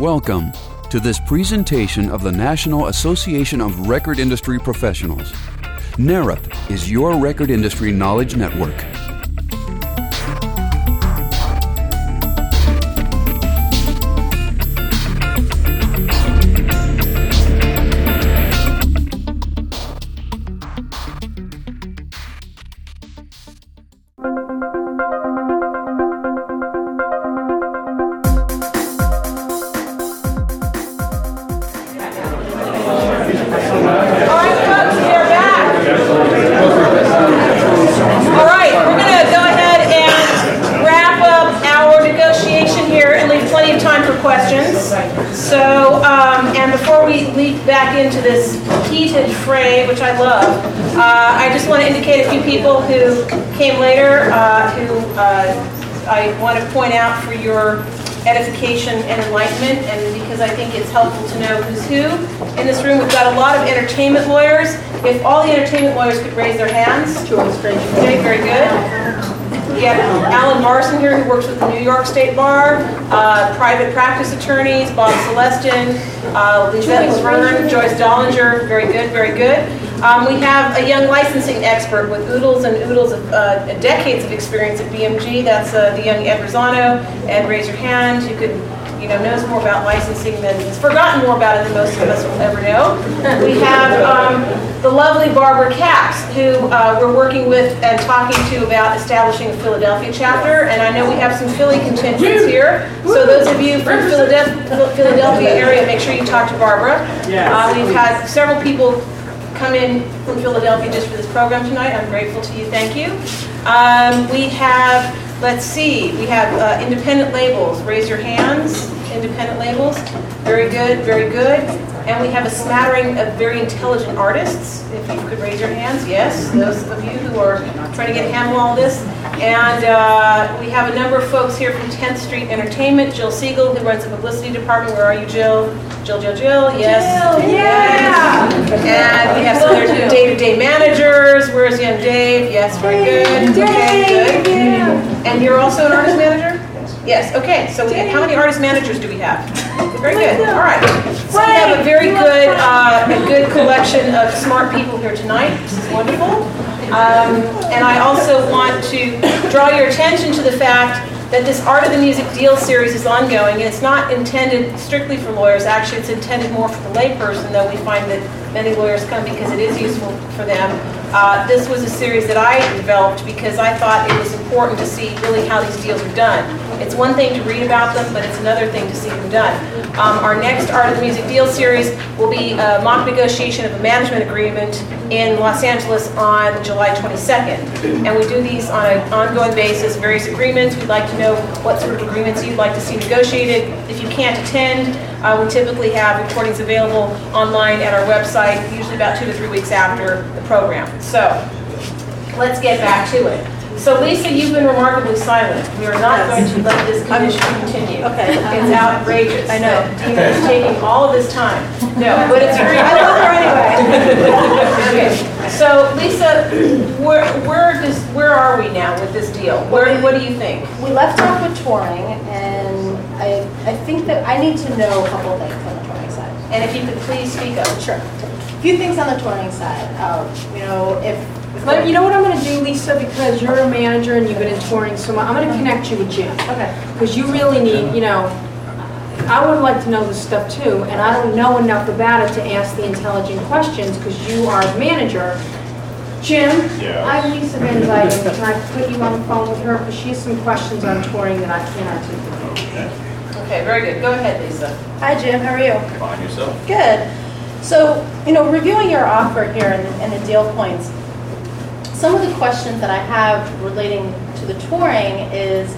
Welcome to this presentation of the National Association of Record Industry Professionals. NARUP is your record industry knowledge network. Into this heated fray, which I love. I just want to indicate a few people who came later, who I want to point out for your edification and enlightenment, and because I think it's helpful to know who's who. In this room, we've got a lot of entertainment lawyers. If all the entertainment lawyers could raise their hands. Okay, very good. We have Alan Marson here, who works with the New York State Bar, private practice attorneys, Bob Celestin, Lizette Laverne, Joyce Dollinger, very good, very good. We have a young licensing expert with oodles and oodles of decades of experience at BMG. That's the young Ed Rosano. Ed, raise your hand. You could, knows more about licensing has forgotten more about it than most of us will ever know. We have the lovely Barbara Capps, who we're working with and talking to about establishing a Philadelphia chapter. And I know we have some Philly contingents here. So those of you from Philadelphia area, make sure you talk to Barbara. We've had several people come in from Philadelphia just for this program tonight. I'm grateful to you. Thank you. We have, let's see, we have independent labels. Raise your hands. Independent labels. Very good, very good. And we have a smattering of very intelligent artists. If you could raise your hands, yes, those of you who are trying to get a handle on all this. And we have a number of folks here from 10th Street Entertainment. Jill Siegel, who runs the publicity department. Where are you, Jill? Jill, yes. Jill, yeah. And we have some other day-to-day managers. Where's young Dave? Yes, very good. Okay, good. Yeah. And you're also an artist manager? Yes, okay. So how many artist managers do we have? Very good. All right. So we have a very good collection of smart people here tonight. This is wonderful. And I also want to draw your attention to the fact that this Art of the Music Deal series is ongoing, and it's not intended strictly for lawyers. Actually, it's intended more for the layperson, though we find that many lawyers come because it is useful for them. This was a series that I developed because I thought it was important to see really how these deals are done. It's one thing to read about them, but it's another thing to see them done. Our next Art of the Music Deal series will be a mock negotiation of a management agreement in Los Angeles on July 22nd. And we do these on an ongoing basis, various agreements. We'd like to know what sort of agreements you'd like to see negotiated. If you can't attend, we typically have recordings available online at our website, usually about 2 to 3 weeks after the program. So let's get back to it. So Lisa, you've been remarkably silent. We are not going to let this condition continue. Okay. It's outrageous. I know. Dina is taking all of this time. No, but it's very I love her anyway. Okay. So Lisa, where are we now with this deal? What do you think? We left off with touring, and I think that I need to know a couple things on the touring side. And if you could please speak up. Sure. A few things on the touring side. But you know what I'm going to do, Lisa, because you're a manager and you've been in touring so much, I'm going to connect you with Jim. Okay. Because you really need, I would like to know this stuff too, and I don't know enough about it to ask the intelligent questions because you are the manager. Jim, I'm Lisa Van Dyke. Can I put you on the phone with her? Because she has some questions on touring that I can't articulate. Okay, very good. Go ahead, Lisa. Hi, Jim. How are you? Fine, yourself? Good. So, reviewing your offer here and the deal points, some of the questions that I have relating to the touring is,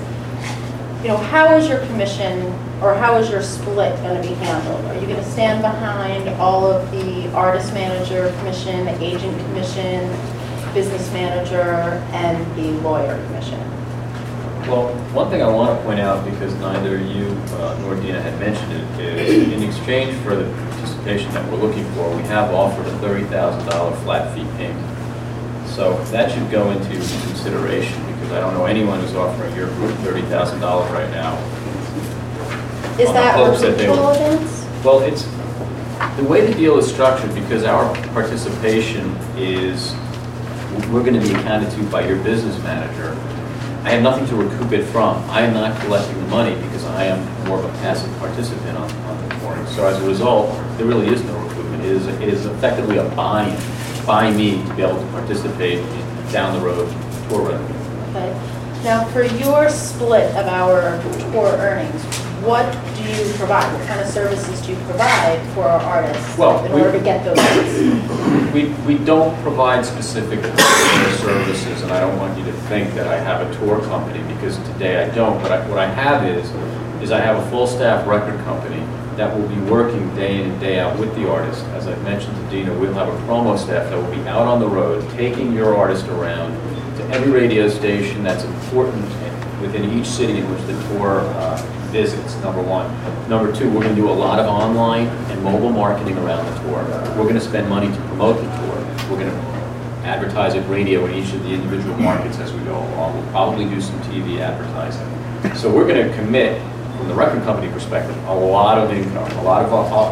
how is your commission or how is your split going to be handled? Are you going to stand behind all of the artist manager commission, agent commission, business manager, and the lawyer commission? Well, one thing I want to point out, because neither you nor Dina had mentioned it, is in exchange for the participation that we're looking for, we have offered a $30,000 flat fee payment. So that should go into consideration, because I don't know anyone who's offering your group $30,000 right now. Is on the that hopes that they recoupable will. events? Well, it's, the way the deal is structured, because our participation is, we're going to be accounted to by your business manager. I have nothing to recoup it from. I am not collecting the money because I am more of a passive participant on the touring. So as a result, there really is no recoupment. It is effectively a buy-in by me to be able to participate in down the road tour revenue. Okay. Now, for your split of our tour earnings, what do you provide? What kind of services do you provide for our artists in order to get those rates? We don't provide specific services, and I don't want you to think that I have a tour company, because today I don't. But what I have is I have a full staff record company that will be working day in and day out with the artist. As I've mentioned to Dina, we'll have a promo staff that will be out on the road, taking your artist around to every radio station that's important within each city in which the tour visits, number one. Number two, we're going to do a lot of online and mobile marketing around the tour. We're going to spend money to promote the tour. We're going to advertise at radio in each of the individual markets as we go along. We'll probably do some TV advertising. So we're going to commit, from the record company perspective, a lot of income, a lot of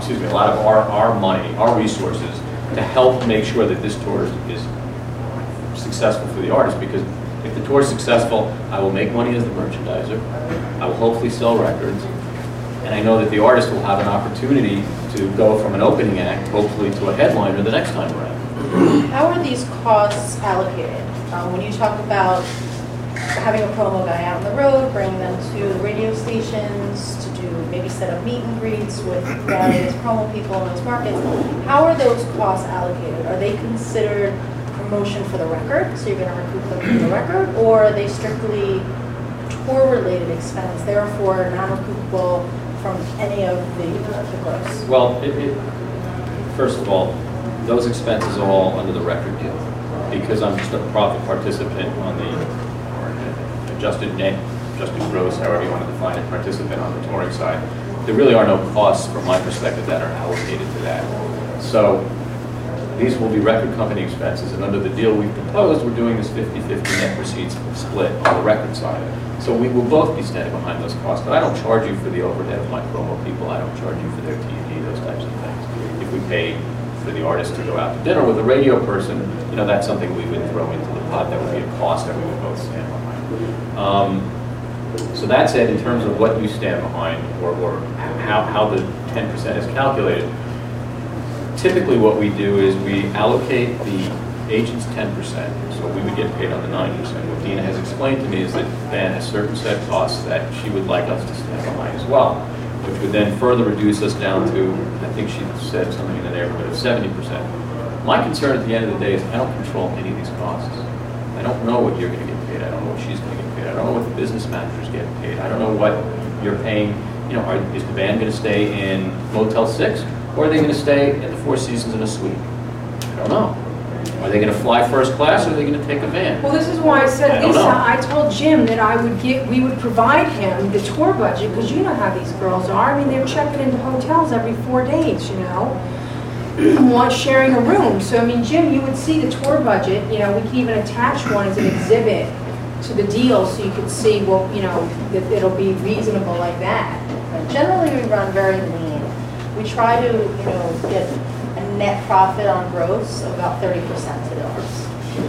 our money, our resources, to help make sure that this tour is successful for the artist. Because if the tour is successful, I will make money as the merchandiser. I will hopefully sell records, and I know that the artist will have an opportunity to go from an opening act, hopefully, to a headliner the next time around. How are these costs allocated? When you talk about having a promo guy out on the road, bringing them to the radio stations to do maybe set up meet and greets with various promo people in those markets, how are those costs allocated? Are they considered promotion for the record, so you're going to recoup them from the record, or are they strictly tour-related expense, therefore non-recoupable from any of the gross? Well, first of all, those expenses are all under the record deal, because I'm just a profit participant on the adjusted net, adjusted gross, however you want to define it, participant on the touring side. There really are no costs from my perspective that are allocated to that. So these will be record company expenses, and under the deal we've proposed, we're doing this 50-50 net proceeds split on the record side. So we will both be standing behind those costs, but I don't charge you for the overhead of my promo people. I don't charge you for their TV, those types of things. If we pay for the artist to go out to dinner with a radio person, you know, that's something we would throw into the pot. That would be a cost that we would both stand behind. So that's it in terms of what you stand behind, or how the 10% is calculated. Typically what we do is we allocate the agent's 10%, so we would get paid on the 9%. What Dina has explained to me is that Van has certain set costs that she would like us to stand behind as well, which would then further reduce us down to, I think she said something in the neighborhood of 70%. My concern at the end of the day is I don't control any of these costs. I don't know what you're going to get paid. I don't know what she's going to get paid. I don't know what the business manager's getting paid. I don't know what you're paying. You know, is the band going to stay in Motel 6, or are they going to stay at the Four Seasons in a suite? I don't know. Are they going to fly first class, or are they going to take a van? Well, this is why I said, Lisa, I told Jim that we would provide him the tour budget, because you know how these girls are. I mean, they're checking into hotels every 4 days, you know, sharing a room. So, I mean, Jim, you would see the tour budget. You know, we could even attach one as an exhibit to the deal, so you could see, well, you know, that it'll be reasonable like that. Generally, we run very lean. We try to, you know, get a net profit on gross of about 30% to the artist.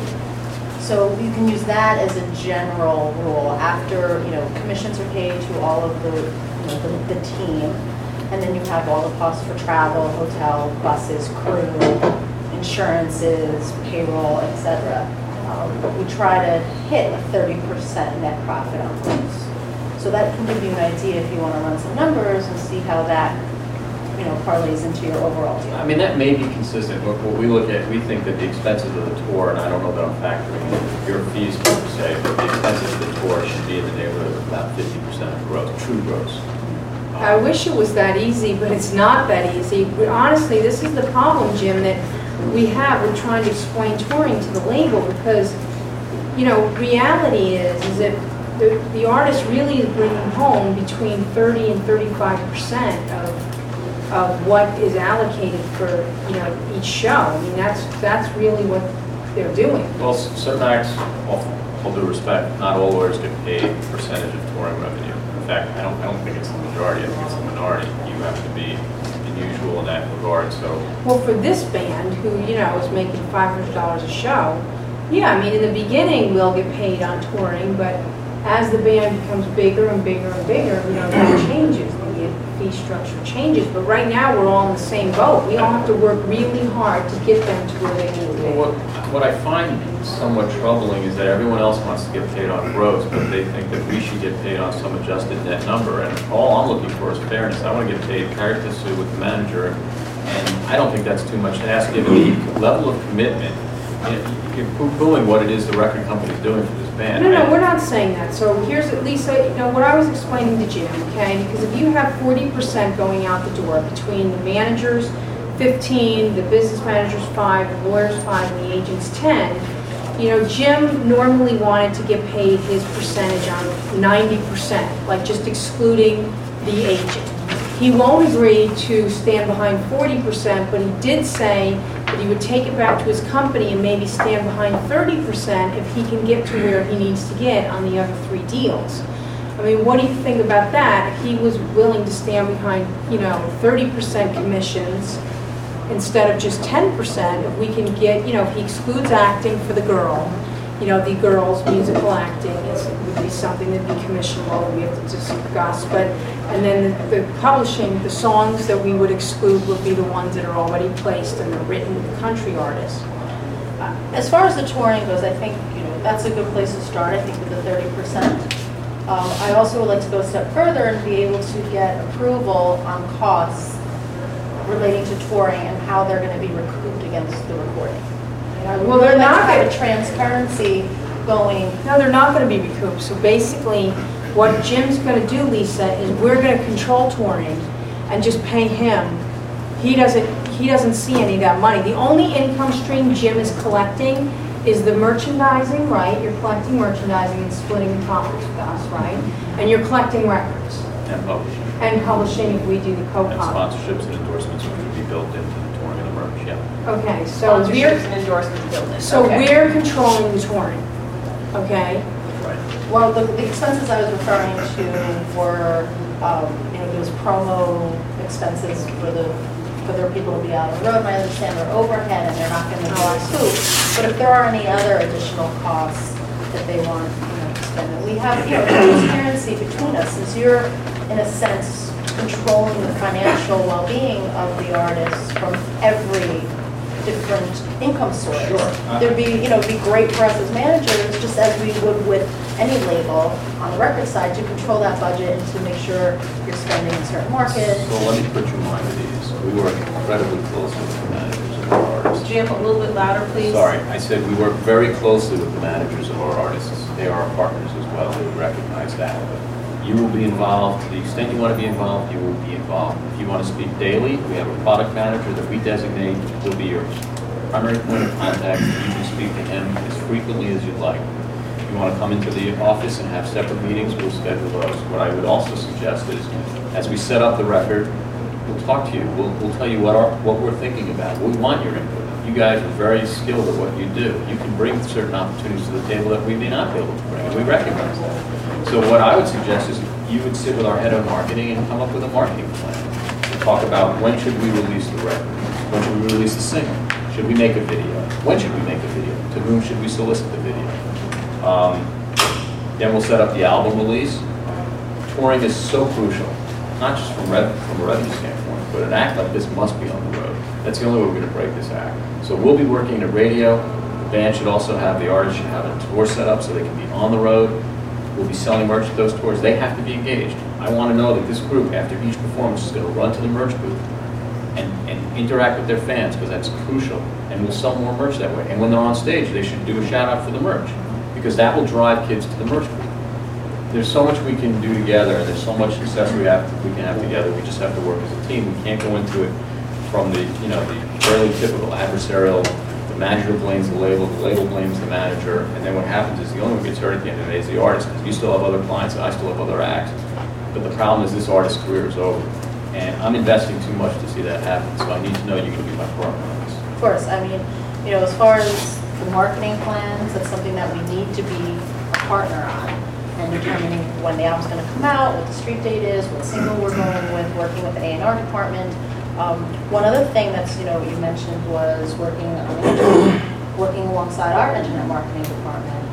So you can use that as a general rule. After, you know, commissions are paid to all of the, you know, the team, and then you have all the costs for travel, hotel, buses, crew, insurances, payroll, etc. We try to hit a 30% net profit on gross. So that can give you an idea if you want to run some numbers and see how that, you know, parlays into your overall deal. I mean, that may be consistent. What we look at, we think that the expenses of the tour, and I don't know that I'm factoring your fees per se, but the expenses of the tour should be in the neighborhood of about 50% of gross, true gross. I wish it was that easy, but it's not that easy. But honestly, this is the problem, Jim, that we have with trying to explain touring to the label, because, you know, reality is that the artist really is bringing home between 30 and 35% of what is allocated for, you know, each show. I mean, that's really what they're doing. Well, certain acts, all due respect, not all lawyers get paid a percentage of touring revenue. In fact, I don't think it's the majority. I think it's the minority. You have to be unusual in that regard. So, well, for this band, who is making $500 a show, yeah, I mean, in the beginning we'll get paid on touring, but as the band becomes bigger and bigger and bigger, that changes. The fee structure changes. But right now we're all in the same boat. We all have to work really hard to get them to where they need to be. What I find somewhat troubling is that everyone else wants to get paid on gross, but they think that we should get paid on some adjusted net number. And all I'm looking for is fairness. I want to get paid pari passu with the manager, and I don't think that's too much to ask given the level of commitment. You're poo-pooing what it is the record company is doing for this band. No, we're not saying that. So here's at least, what I was explaining to Jim, okay? Because if you have 40% going out the door between the managers, 15, the business managers 5, the lawyers 5, and the agents 10, Jim normally wanted to get paid his percentage on 90%, like just excluding the agent. He won't agree to stand behind 40%, but he did say that he would take it back to his company and maybe stand behind 30% if he can get to where he needs to get on the other 3 deals. I mean, what do you think about that? If he was willing to stand behind, 30% commissions instead of just 10%, if we can get, if he excludes acting for the girl, the girls' musical acting would be something that'd be commissionable, we have to discuss, and then the publishing, the songs that we would exclude would be the ones that are already placed and are written with country artists. As far as the touring goes, I think that's a good place to start. I think with the 30%. I also would like to go a step further and be able to get approval on costs relating to touring and how they're going to be recouped against the recording. Well, they're not going to have a transparency going. No, they're not going to be recouped. So basically, what Jim's going to do, Lisa, is we're going to control touring and just pay him. He doesn't see any of that money. The only income stream Jim is collecting is the merchandising, right? You're collecting merchandising and splitting the profits with us, right? And you're collecting records. And publishing. And publishing if we do the co-pub. And sponsorships and endorsements which would be built into the touring and the merch, yeah. Okay, so Sponsorships and endorsements built in. So Okay. we're controlling the touring, okay? Right. Well, the expenses I was referring to were, those promo expenses for their people to be out on the road. And I understand they're overhead and they're not going to be recoup. But if there are any other additional costs that they want, to spend, we have, transparency between us, since you're, in a sense, controlling the financial well-being of the artists from every different income source. Sure. There'd be, it'd be great for us as managers, just as we would with any label on the record side, to control that budget and to make sure you're spending in certain markets. So let me put your mind at ease. We work incredibly closely with the managers of our artists. Jim, a little bit louder, please. Sorry, I said we work very closely with the managers of our artists. They are our partners as well. We recognize that. But you will be involved. To the extent you want to be involved, you will be involved. If you want to speak daily, we have a product manager that we designate will be your primary point of contact. You can speak to him as frequently as you'd like. If you want to come into the office and have separate meetings, we'll schedule those. What I would also suggest is, as we set up the record, we'll talk to you. We'll tell you what we're thinking about. We want your input. You guys are very skilled at what you do. You can bring certain opportunities to the table that we may not be able to bring, and we recognize that. So what I would suggest is you would sit with our head of marketing and come up with a marketing plan. To talk about when should we release the record? When should we release the single? Should we make a video? When should we make a video? To whom should we solicit the video? Then we'll set up the album release. Touring is so crucial, not just from a revenue standpoint, but an act like this must be on the road. That's the only way we're going to break this act. So we'll be working at radio. The band should also have, the artist should have a tour set up so they can be on the road. We'll be selling merch at those tours. They have to be engaged. I want to know that this group, after each performance, is going to run to the merch booth and interact with their fans, because that's crucial. And we'll sell more merch that way. And when they're on stage, they should do a shout out for the merch, because that will drive kids to the merch booth. There's so much we can do together, and there's so much success we can have together. We just have to work as a team. We can't go into it from the fairly typical adversarial. The manager blames the label blames the manager, and then what happens is the only one who gets hurt at the end of the day is the artist, because you still have other clients and I still have other acts. But the problem is this artist's career is over, and I'm investing too much to see that happen. So I need to know you're going to be my partner on this. Of course, I mean, as far as the marketing plans, that's something that we need to be a partner on. and determining when the album's going to come out, what the street date is, what single we're going with, working with the A&R department. One other thing that's, you mentioned was working alongside our internet marketing department.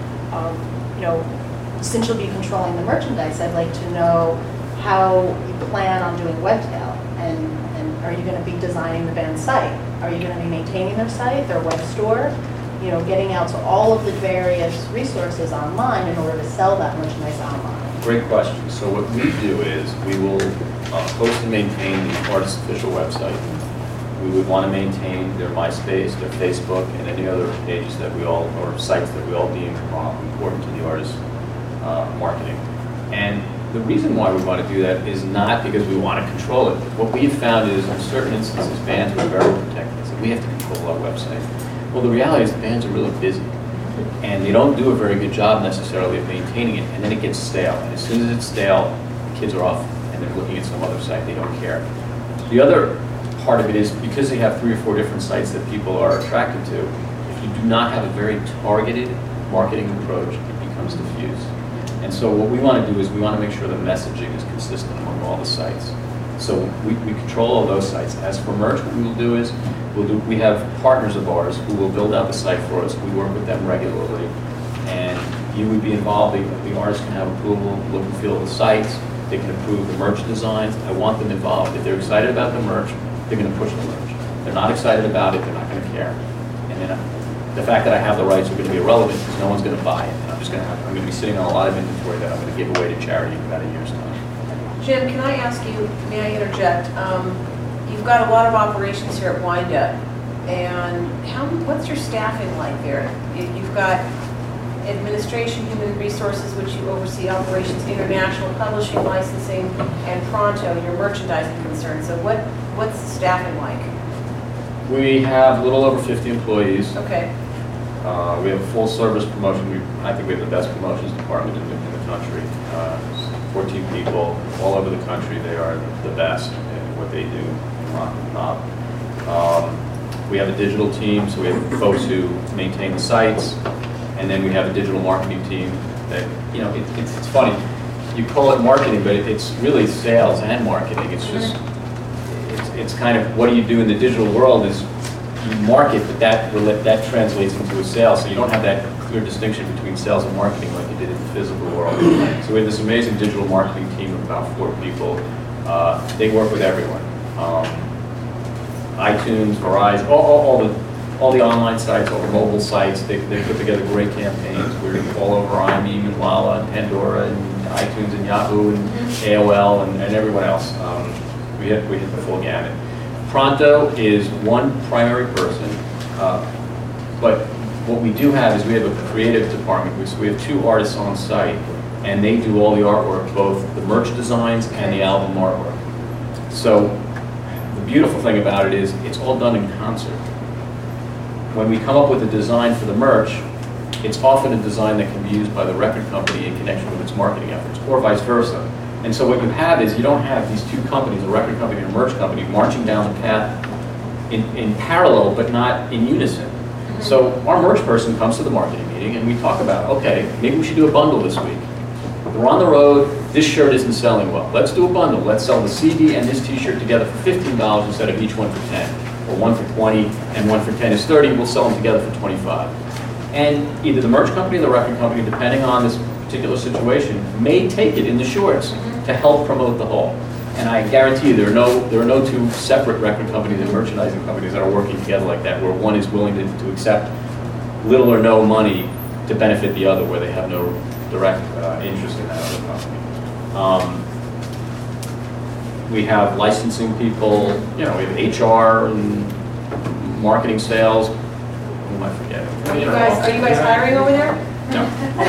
Since you'll be controlling the merchandise, I'd like to know how you plan on doing Webtail, and are you going to be designing the band's site? Are you going to be maintaining their site, their web store? Getting out to all of the various resources online in order to sell that merchandise online. Great question. So what we do is we will host and maintain the artist's official website. We would want to maintain their MySpace, their Facebook, and any other pages that or sites that we all deem important to the artist's marketing. And the reason why we want to do that is not because we want to control it. What we've found is in certain instances, bands are very protected. So we have to control our website. Well, the reality is the bands are really busy, and they don't do a very good job necessarily of maintaining it, and then it gets stale. And as soon as it's stale, the kids are off, and they're looking at some other site. They don't care. The other part of it is because they have 3 or 4 different sites that people are attracted to, if you do not have a very targeted marketing approach, it becomes diffused. And so what we want to do is we want to make sure the messaging is consistent among all the sites. So we control all those sites. As for merch, what we will do is we have partners of ours who will build out the site for us. We work with them regularly, and you would be involved. The artists can have approval, look and feel of the sites. They can approve the merch designs. I want them involved. If they're excited about the merch, they're going to push the merch. If they're not excited about it, they're not going to care. And then the fact that I have the rights are going to be irrelevant because no one's going to buy it. And I'm going to be sitting on a lot of inventory that I'm going to give away to charity in about a year's time. Jim, can I ask you, may I interject? You've got a lot of operations here at Wind-Up, and what's your staffing like there? You've got administration, human resources, which you oversee operations, international publishing, licensing, and Pronto, your merchandising concern. So what's the staffing like? We have a little over 50 employees. Okay. We have a full service promotion. I think we have the best promotions department in the country. 14 people all over the country. They are the best at what they do. Rock and pop. We have a digital team, so we have folks who maintain the sites, and then we have a digital marketing team that, it's funny, you call it marketing, but it's really sales and marketing. It's just, it's kind of, what do you do in the digital world is you market, but that translates into a sale, so you don't have that clear distinction between sales and marketing like you did in the physical world. So we have this amazing digital marketing team of about 4 people. They work with everyone. iTunes, Verizon, all the online sites, all the mobile sites, they put together great campaigns. We're all over iMeme and Lala and Pandora and iTunes and Yahoo and AOL and everyone else. We hit the full gamut. Pronto is one primary person, but what we do have is we have a creative department. We have 2 artists on site, and they do all the artwork, both the merch designs and the album artwork. So the beautiful thing about it is it's all done in concert. When we come up with a design for the merch, it's often a design that can be used by the record company in connection with its marketing efforts, or vice versa. And so what you have is you don't have these 2 companies, a record company and a merch company, marching down the path in parallel but not in unison. So our merch person comes to the marketing meeting and we talk about, okay, maybe we should do a bundle this week. We're on the road, this shirt isn't selling well. Let's do a bundle. Let's sell the CD and this t-shirt together for $15 instead of each one for 10. Or one for 20 and one for 10 is 30, we'll sell them together for 25. And either the merch company or the record company, depending on this particular situation, may take it in the shorts to help promote the whole. And I guarantee you there are no 2 separate record companies and merchandising companies that are working together like that, where one is willing to accept little or no money to benefit the other, where they have no direct interest in that other company. We have licensing people, we have HR and marketing, sales. Who am I forgetting? Are you guys hiring over there? No.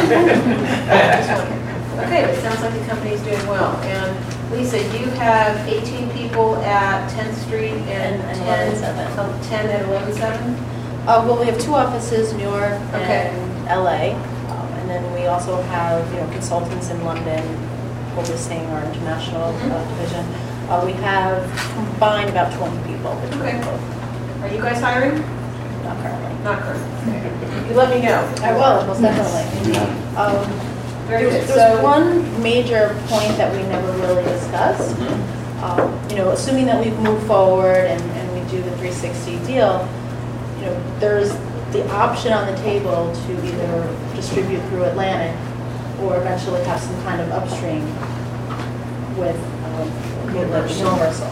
Okay, but it sounds like the company's doing well. And Lisa, you have 18 people at 10th Street and 10 at 11-7? Well, we have 2 offices, New York Okay. and LA. And then we also have, consultants in London overseeing our international division. We have combined about 20 people. Okay. Are you guys hiring? Not currently. Not currently. You let me know. I will, most definitely. Very good. There's So, one major point that we never really discussed. Assuming that we've moved forward and we do the 360 deal, there's the option on the table to either distribute through Atlantic or eventually have some kind of upstream with Universal.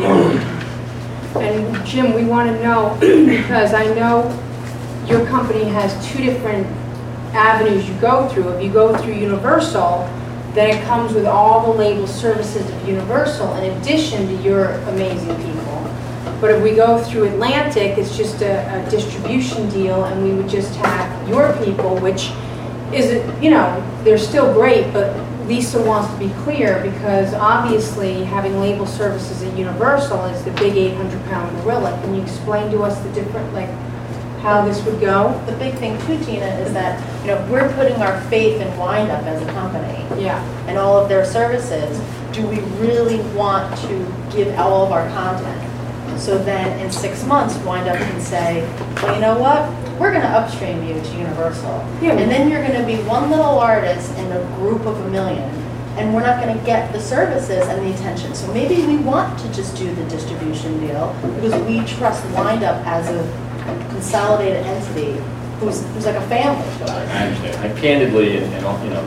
And Jim, we want to know, because I know your company has two different avenues you go through. If you go through Universal, then it comes with all the label services of Universal in addition to your amazing people. But if we go through Atlantic, it's just a distribution deal, and we would just have your people, which is, they're still great, but Lisa wants to be clear because obviously having label services at Universal is the big 800-pound gorilla. Can you explain to us the different, how this would go? The big thing too, Tina, is that we're putting our faith in Wind-Up as a company. Yeah. And all of their services. Do we really want to give all of our content? So then in 6 months, Wind-Up can say, well, you know what? We're going to upstream you to Universal. Yeah. And then you're going to be one little artist in a group of 1 million. And we're not going to get the services and the attention. So maybe we want to just do the distribution deal because we trust Wind-Up as a consolidated entity who's like a family to us. I understand. Candidly, and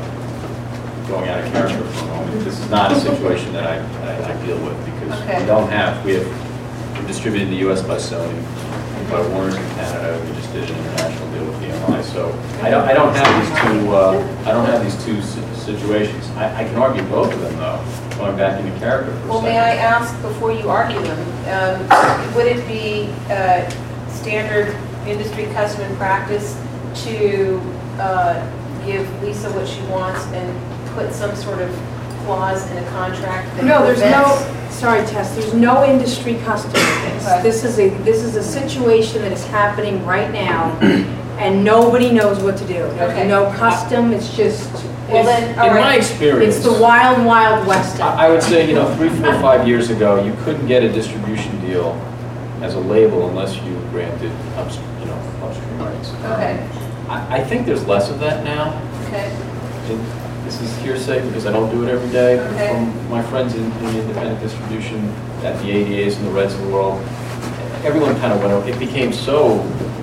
going out of character for a moment, this is not a situation that I deal with because we're distributed in the U.S. by Sony, by Warner in Canada. We just did an international deal with EMI. So I don't have these two situations. I can argue both of them though. Going back into character for a well, second. may I ask before you argue them, would it be standard industry custom and practice to give Lisa what she wants and put some sort of clause in a contract that No, there's prevents- sorry Tess, there's no industry custom in this. Okay. This is a situation that is happening right now and nobody knows what to do. Okay. There's no custom, it's just, Well, then, all In my right. experience, it's the wild, wild west. I would say, 3, 4, 5 years ago, you couldn't get a distribution deal as a label unless you granted upstream rights. Okay. I think there's less of that now. Okay. This is hearsay because I don't do it every day. But Okay. from my friends in independent distribution at the ADAs and the Reds of the world, everyone kind of went over. It became so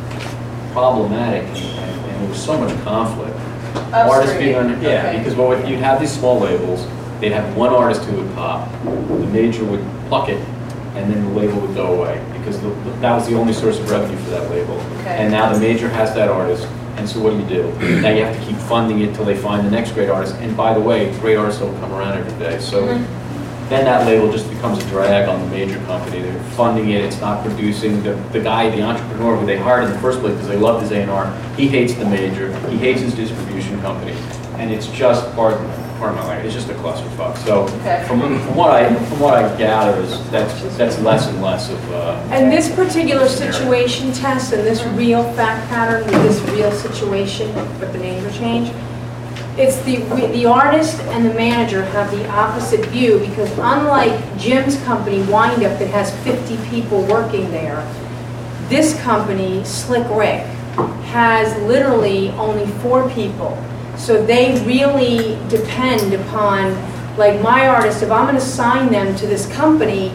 problematic and there was so much conflict. Artists being under, Okay. because you'd have these small labels, they'd have one artist who would pop, the major would pluck it, and then the label would go away because that was the only source of revenue for that label. Okay. And now the major has that artist, and so what do? Now you have to keep funding it till they find the next great artist. And by the way, great artists don't come around every day. So then that label just becomes a drag on the major company. They're funding it, it's not producing. The guy, the entrepreneur who they hired in the first place because they loved his A&R, he hates the major, he hates his distribution company. And it's just, pardon my language, it's just a clusterfuck. So Okay. from what I gather is that's less and less of And this particular situation, Tess, and this real fact pattern with this real situation, but the names are changed, it's the artist and the manager have the opposite view because unlike Jim's company, Wind-Up, that has 50 people working there, this company, Slick Rick, has literally only 4 people. So they really depend upon, like my artist, if I'm going to sign them to this company,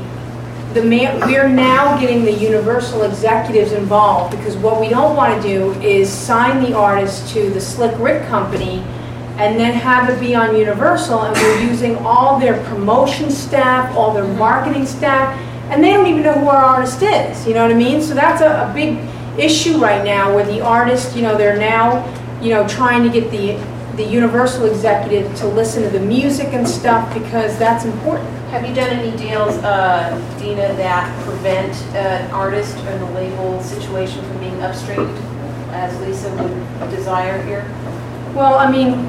we're now getting the Universal executives involved because what we don't want to do is sign the artist to the Slick Rick company and then have it be on Universal and we're using all their promotion staff, all their marketing staff, and they don't even know who our artist is, you know what I mean? So that's a big issue right now where the artist, they're now, trying to get the Universal executive to listen to the music and stuff because that's important. Have you done any deals, Dina, that prevent an artist and the label situation from being upstreamed, as Lisa would desire here? Well, I mean,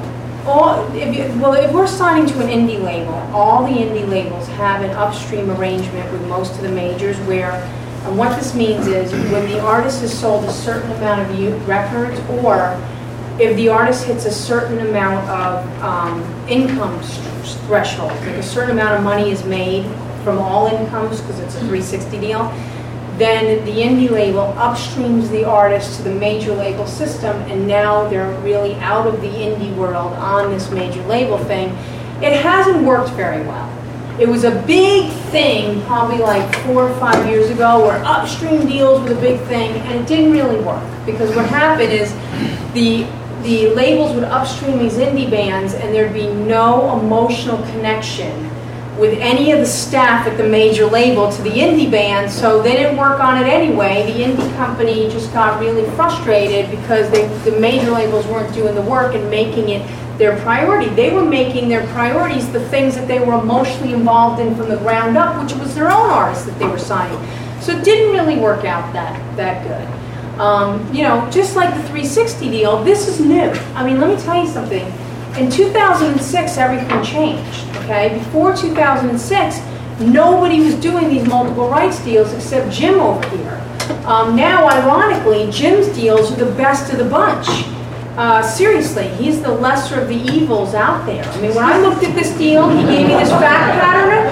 if we're signing to an indie label, all the indie labels have an upstream arrangement with most of the majors where, and what this means is when the artist has sold a certain amount of records or if the artist hits a certain amount of income threshold, like a certain amount of money is made from all incomes because it's a 360 deal, then the indie label upstreams the artist to the major label system, and now they're really out of the indie world on this major label thing. It hasn't worked very well. It was a big thing probably like 4 or 5 years ago where upstream deals were the big thing, and it didn't really work because what happened is the labels would upstream these indie bands and there'd be no emotional connection with any of the staff at the major label to the indie band, so they didn't work on it anyway. The indie company just got really frustrated because the major labels weren't doing the work and making it their priority. They were making their priorities the things that they were emotionally involved in from the ground up, which was their own artists that they were signing. So it didn't really work out that good. You know, just like the 360 deal, this is new. I mean, let me tell you something. In 2006, everything changed, okay? Before 2006, nobody was doing these multiple rights deals except Jim over here. Now, ironically, Jim's deals are the best of the bunch. Seriously, he's the lesser of the evils out there. I mean, when I looked at this deal, he gave me this fact pattern,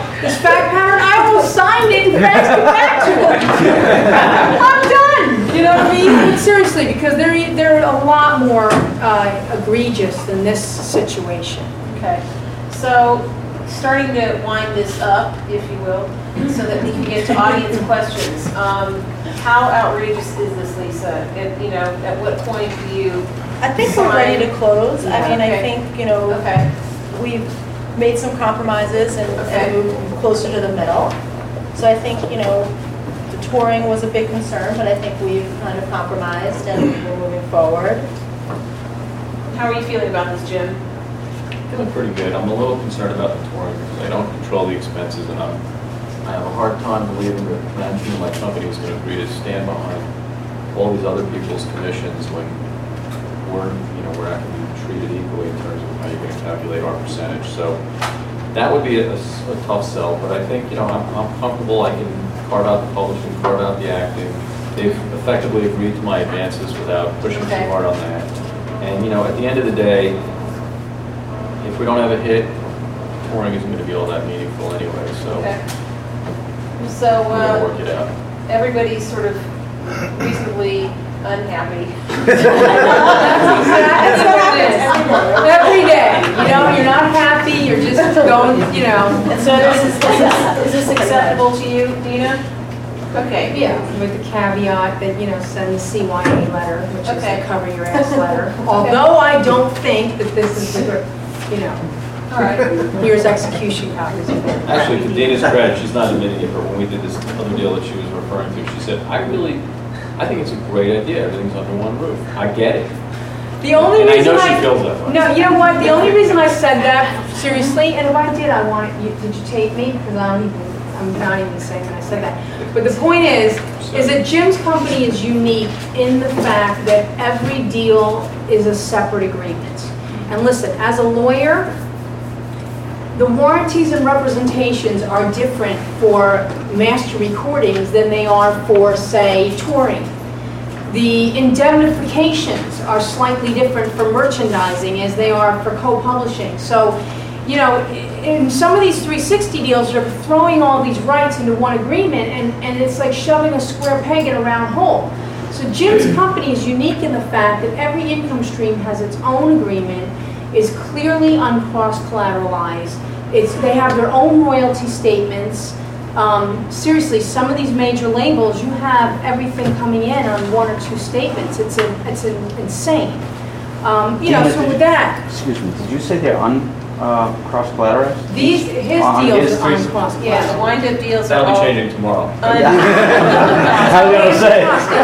I almost signed it and faxed it back to him. I'm done! You know what I mean? But seriously, because they're a lot more egregious than this situation. Okay, so starting to wind this up, if you will, so that we can get to audience questions. How outrageous is this, Lisa? And, you know, at what point do you? I think we're ready to close. I mean, Okay. I think, you know, Okay. we've made some compromises and moved closer to the middle. So I think, you know, the touring was a big concern, but I think we've kind of compromised and we're moving forward. How are you feeling about this, Jim? Feeling pretty good. I'm a little concerned about the touring because I don't control the expenses, and I have a hard time believing that management of my company is going to agree to stand behind all these other people's commissions when we're not going to be treated equally in terms of how you're going to calculate our percentage. So that would be a tough sell, but I think, you know, I'm comfortable. I can carve out the publishing, carve out the acting. They've effectively agreed to my advances without pushing too hard on that. And, you know, at the end of the day, if we don't have a hit, touring isn't going to be all that meaningful anyway. So So we're going to work it out. everybody's sort of reasonably unhappy. That's what it is. Every day, you know, you're not happy, you're just going, you know. And so is this acceptable to you, Dina? Okay. Yeah, with the caveat that, you know, send the CYA letter, which is Okay. the cover your ass letter. Although I don't think that this is the, you know, All right. here's execution copies of it. Actually, to Dana's credit, she's not admitting it, but when we did this other deal that she was referring to, she said, I think it's a great idea. Everything's under one roof. I get it. The only And I reason know she feels that way. No, you know what? The only reason I said that, seriously, and if I did, I want you. Did you tape me? Because I'm not even saying that I said that. But the point is that Jim's company is unique in the fact that every deal is a separate agreement. And listen, as a lawyer, the warranties and representations are different for master recordings than they are for, say, touring. The indemnifications are slightly different for merchandising as they are for co-publishing. So, you know, in some of these 360 deals, they're throwing all these rights into one agreement, and it's like shoving a square peg in a round hole. So Jim's company is unique in the fact that every income stream has its own agreement, is clearly uncross-collateralized. They have their own royalty statements. Seriously, some of these major labels, you have everything coming in on 1 or 2 statements. It's insane. You know, so with that, Excuse me, did you say they're cross-collateralized? his deals are uncross-collateralized. Yeah, the wind-up deals are That'll be all. changing tomorrow. I was gonna say,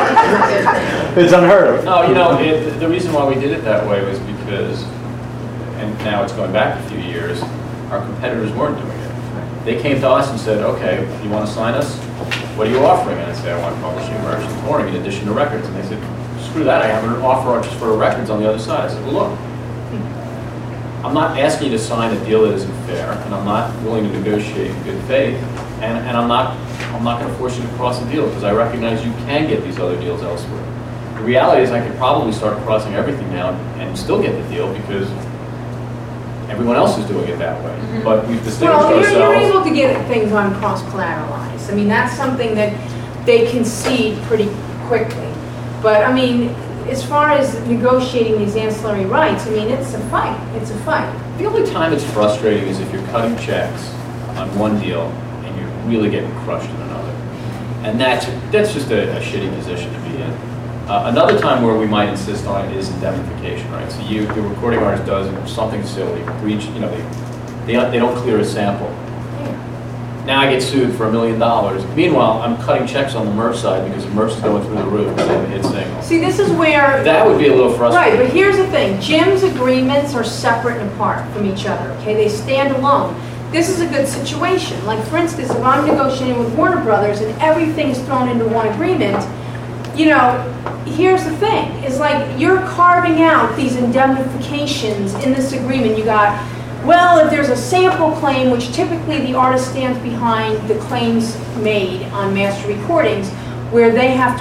it's unheard of. No, you know, the reason why we did it that way was because, and now it's going back a few years, our competitors weren't doing it. They came to us and said, okay, you want to sign us? What are you offering? And I said, I want publishing, merch, and touring in addition to records. And they said, screw that, I have an offer just for records on the other side. I said, well, look, I'm not asking you to sign a deal that isn't fair, and I'm not willing to negotiate in good faith, and I'm not going to force you to cross a deal because I recognize you can get these other deals elsewhere. The reality is I could probably start crossing everything now and still get the deal because everyone else is doing it that way. But we've distinguished Well, you're ourselves. able to get things on cross-collateralized. I mean, that's something that they concede pretty quickly. But I mean, as far as negotiating these ancillary rights, I mean, it's a fight. It's a fight. The only time it's frustrating is if you're cutting checks on one deal and you're really getting crushed in another. And that's just a shitty position to be in. Another time where we might insist on it is indemnification, right? So your recording artist does something silly, breach, they don't clear a sample. Now I get sued for $1 million. Meanwhile, I'm cutting checks on the merch side because the merch is going through the roof because they have a hit single. See, this is where... That would be a little frustrating. Right, but here's the thing. Jim's agreements are separate and apart from each other, okay? They stand alone. This is a good situation. Like, for instance, if I'm negotiating with Warner Brothers and everything is thrown into one agreement, here's the thing. It's like you're carving out these indemnifications in this agreement. You got... Well, if there's a sample claim, which typically the artist stands behind the claims made on master recordings, where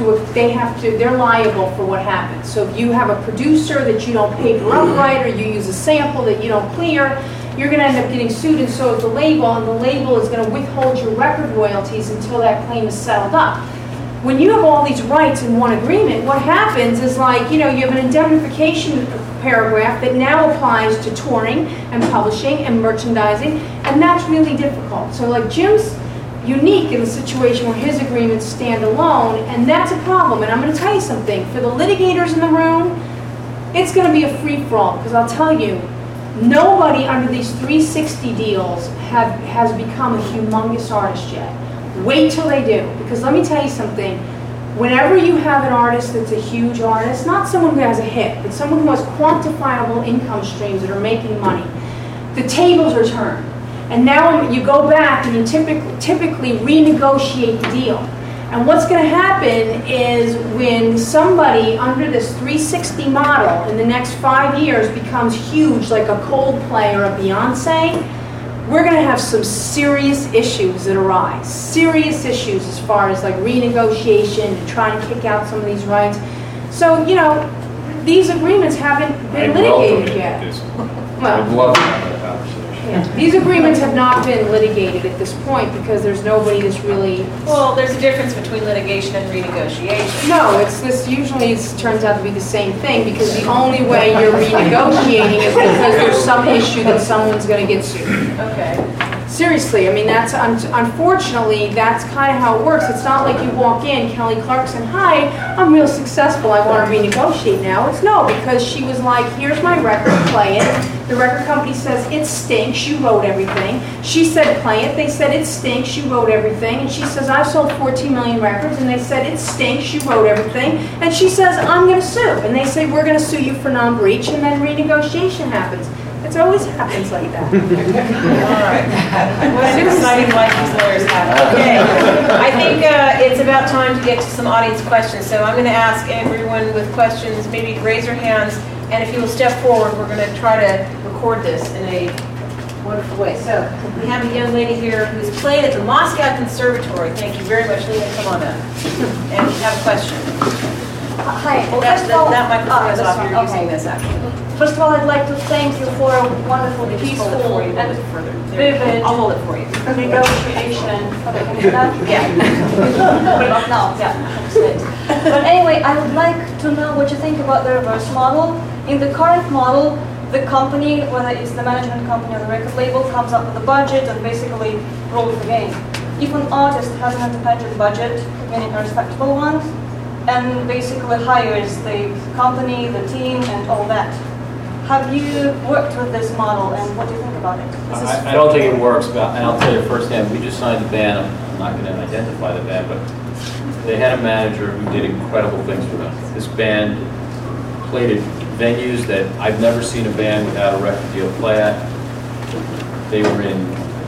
they're liable for what happens. So if you have a producer that you don't paper up right, or you use a sample that you don't clear, you're going to end up getting sued, and so is the label, and the label is going to withhold your record royalties until that claim is settled up. When you have all these rights in one agreement, what happens is like, you have an indemnification paragraph that now applies to touring and publishing and merchandising, and that's really difficult. So like Jim's unique in the situation where his agreements stand alone, and that's a problem. And I'm going to tell you something, for the litigators in the room, it's going to be a free-for-all, because I'll tell you, nobody under these 360 deals has become a humongous artist yet. Wait till they do, because let me tell you something. Whenever you have an artist that's a huge artist, not someone who has a hit, but someone who has quantifiable income streams that are making money, the tables are turned. And now you go back and you typically renegotiate the deal. And what's going to happen is when somebody under this 360 model in the next 5 years becomes huge, like a Coldplay or a Beyonce, we're going to have some serious issues that arise. Serious issues as far as like renegotiation and trying to kick out some of these rights. So, these agreements haven't been litigated yet. I'd love to have that conversation. Yeah. These agreements have not been litigated at this point because there's nobody that's really... Well, there's a difference between litigation and renegotiation. No, this usually turns out to be the same thing, because the only way you're renegotiating is because there's some issue that someone's going to get sued. Okay. Seriously, I mean, unfortunately, that's kind of how it works. It's not like you walk in, Kelly Clarkson, hi, I'm real successful, I want to renegotiate now. It's no, because she was like, here's my record, play it. The record company says, it stinks, you wrote everything. She said, play it. They said, it stinks, you wrote everything. And she says, I've sold 14 million records. And they said, it stinks, you wrote everything. And she says, I'm going to sue. And they say, we're going to sue you for non-breach. And then renegotiation happens. It always happens like that. All right. What an exciting life these lawyers have. Okay. I think it's about time to get to some audience questions. So I'm going to ask everyone with questions, maybe raise your hands. And if you will step forward, we're going to try to record this in a wonderful way. So we have a young lady here who's played at the Moscow Conservatory. Thank you very much, Lena. Come on up. And we have a question. Hi. Well, That microphone is off. You're using this, actually. First of all, I'd like to thank you for a wonderful, peaceful, and vivid I'll hold it for you. negotiation. Okay, can you do that? Yeah. What about now? Yeah. But anyway, I would like to know what you think about the reverse model. In the current model, the company, whether it's the management company or the record label, comes up with a budget and basically rolls the game. If an artist has an independent budget, meaning a respectable one, and basically hires the company, the team, and all that, have you worked with this model, and what do you think about it? I don't think it works, but and I'll tell you firsthand, we just signed the band. I'm not going to identify the band, but they had a manager who did incredible things for them. This band played at venues that I've never seen a band without a record deal play at. They were in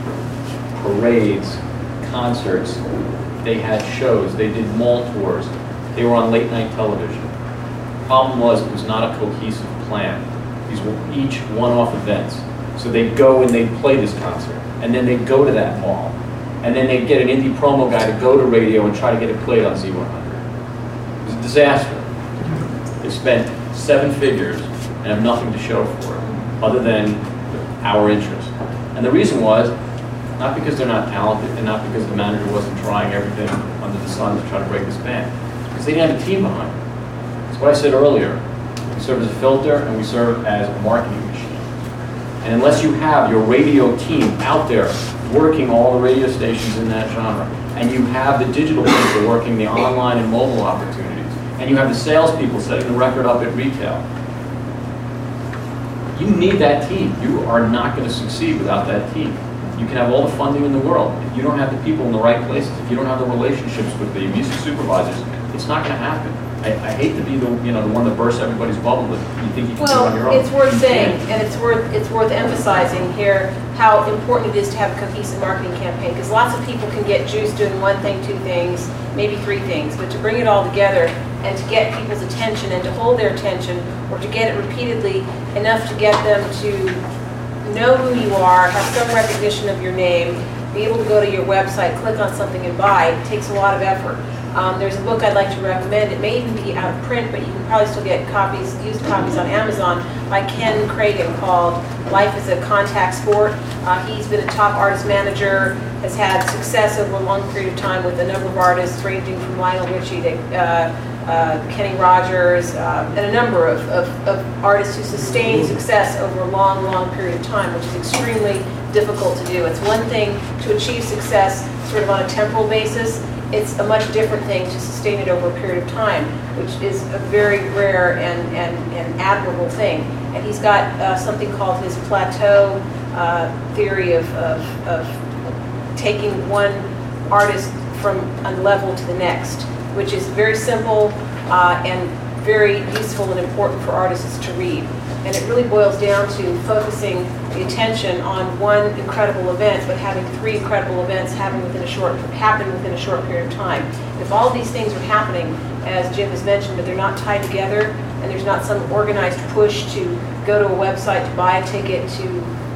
parades, concerts, they had shows, they did mall tours, they were on late night television. Problem was, it was not a cohesive plan. These were each one-off events. So they'd go and they'd play this concert, and then they'd go to that mall, and then they'd get an indie promo guy to go to radio and try to get it played on Z100. It was a disaster. They spent 7 figures and have nothing to show for it, other than our interest. And the reason was, Not because they're not talented, and not because the manager wasn't trying everything under the sun to try to break this band. Because they didn't have a team behind it. That's what I said earlier. We serve as a filter, and we serve as a marketing machine. And unless you have your radio team out there working all the radio stations in that genre, and you have the digital people working the online and mobile opportunities, and you have the salespeople setting the record up at retail, you need that team. You are not going to succeed without that team. You can have all the funding in the world. If you don't have the people in the right places, if you don't have the relationships with the music supervisors, it's not going to happen. I hate to be the one that bursts everybody's bubble that you think you can do it on your own. Well, it's worth saying, and it's worth emphasizing here how important it is to have a cohesive marketing campaign, because lots of people can get juice doing one thing, two things, maybe three things, but to bring it all together and to get people's attention and to hold their attention, or to get it repeatedly enough to get them to know who you are, have some recognition of your name, be able to go to your website, click on something and buy, it takes a lot of effort. There's a book I'd like to recommend. It may even be out of print, but you can probably still get copies, used copies on Amazon, by Ken Cragen, called Life is a Contact Sport. He's been a top artist manager, has had success over a long period of time with a number of artists, ranging from Lionel Richie to Kenny Rogers, and a number of artists who sustain success over a long, long period of time, which is extremely difficult to do. It's one thing to achieve success sort of on a temporal basis. It's a much different thing to sustain it over a period of time, which is a very rare and admirable thing. And he's got something called his plateau theory of taking one artist from a level to the next, which is very simple and very useful and important for artists to read. And it really boils down to focusing the attention on one incredible event, but having three incredible events happen within a short period of time. If all of these things are happening, as Jim has mentioned, but they're not tied together, and there's not some organized push to go to a website to buy a ticket to,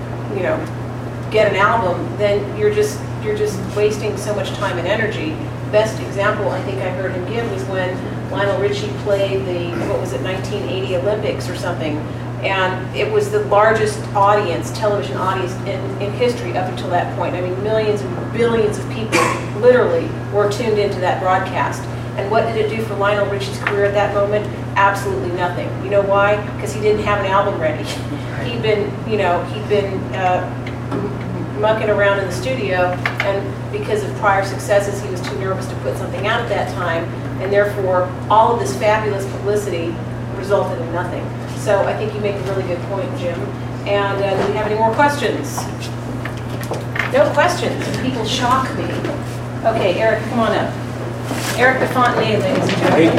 get an album, then you're just wasting so much time and energy. Best example I think I heard him give was when Lionel Richie played the 1980 Olympics or something. And it was the largest television audience in history up until that point. I mean, millions and billions of people literally were tuned into that broadcast. And what did it do for Lionel Richie's career at that moment? Absolutely nothing. You know why? Because he didn't have an album ready. He'd been mucking around in the studio, and because of prior successes, he was too nervous to put something out at that time, and therefore all of this fabulous publicity resulted in nothing. So I think you make a really good point, Jim. And do we have any more questions? No questions. People shock me. Okay, Eric, come on up. Eric de Fontenay, ladies and gentlemen.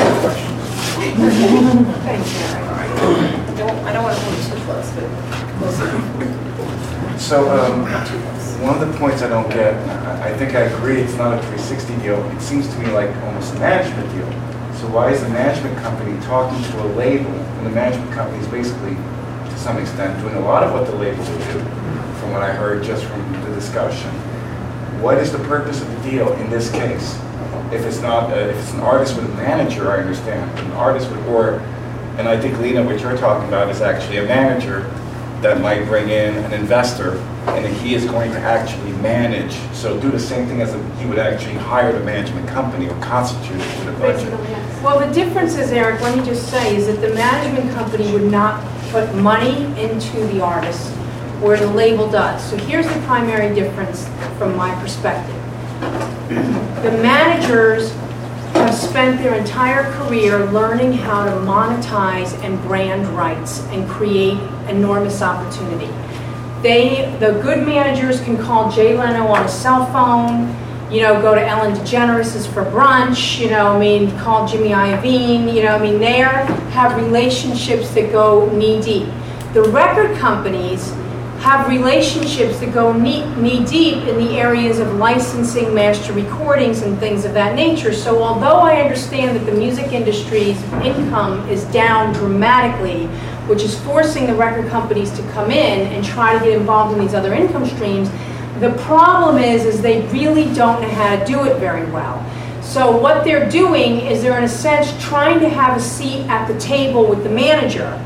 Thanks, Eric. I don't want to move too close, but close enough. So one of the points I don't get, I think I agree it's not a 360 deal. It seems to me like almost a management deal. So why is the management company talking to a label when the management company is basically, to some extent, doing a lot of what the label would do, from what I heard just from the discussion? What is the purpose of the deal in this case? If it's not, if it's an artist with a manager, I understand. But an artist with, and I think, Lena, what you're talking about is actually a manager that might bring in an investor, and that he is going to actually manage, so do the same thing as he would actually hire the management company or constitute it with a budget. Well, the difference is, Eric, let me just say, is that the management company would not put money into the artist where the label does. So here's the primary difference from my perspective. The managers have spent their entire career learning how to monetize and brand rights and create enormous opportunity. The good managers can call Jay Leno on a cell phone, go to Ellen DeGeneres for brunch, call Jimmy Iovine, they have relationships that go knee deep. The record companies have relationships that go knee deep in the areas of licensing, master recordings, and things of that nature. So although I understand that the music industry's income is down dramatically, which is forcing the record companies to come in and try to get involved in these other income streams, the problem is they really don't know how to do it very well. So what they're doing is they're in a sense trying to have a seat at the table with the manager,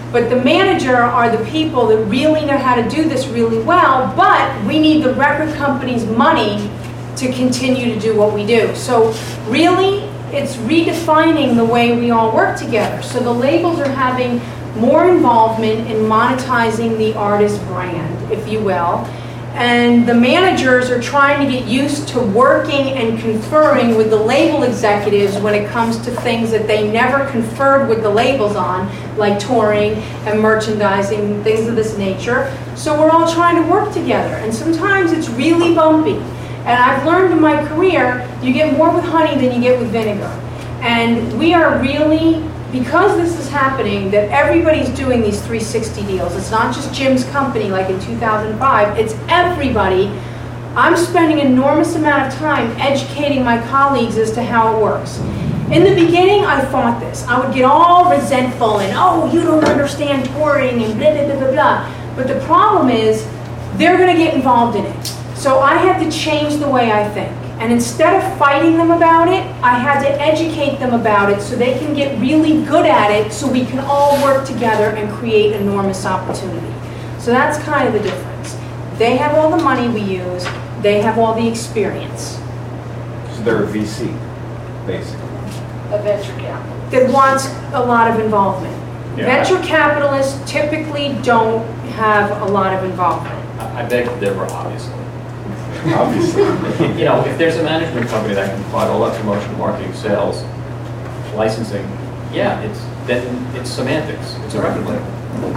But the manager are the people that really know how to do this really well, but we need the record company's money to continue to do what we do. So really, it's redefining the way we all work together. So the labels are having more involvement in monetizing the artist brand, if you will. And the managers are trying to get used to working and conferring with the label executives when it comes to things that they never conferred with the labels on, like touring and merchandising, things of this nature. So we're all trying to work together. And sometimes it's really bumpy. And I've learned in my career, you get more with honey than you get with vinegar. And we are really, because this is happening, that everybody's doing these 360 deals. It's not just Jim's company like in 2005, it's everybody. I'm spending an enormous amount of time educating my colleagues as to how it works. In the beginning, I fought this. I would get all resentful and, oh, you don't understand touring and blah, blah, blah, blah, blah. But the problem is, they're gonna get involved in it. So I had to change the way I think. And instead of fighting them about it, I had to educate them about it so they can get really good at it so we can all work together and create enormous opportunity. So that's kind of the difference. They have all the money we use, they have all the experience. So they're a VC, basically. A venture capital. That wants a lot of involvement. Yeah. Venture capitalists typically don't have a lot of involvement. I beg to differ, obviously. Obviously. You know, if there's a management company that can provide all that promotion, marketing, sales, licensing, yeah, it's semantics. It's a record label.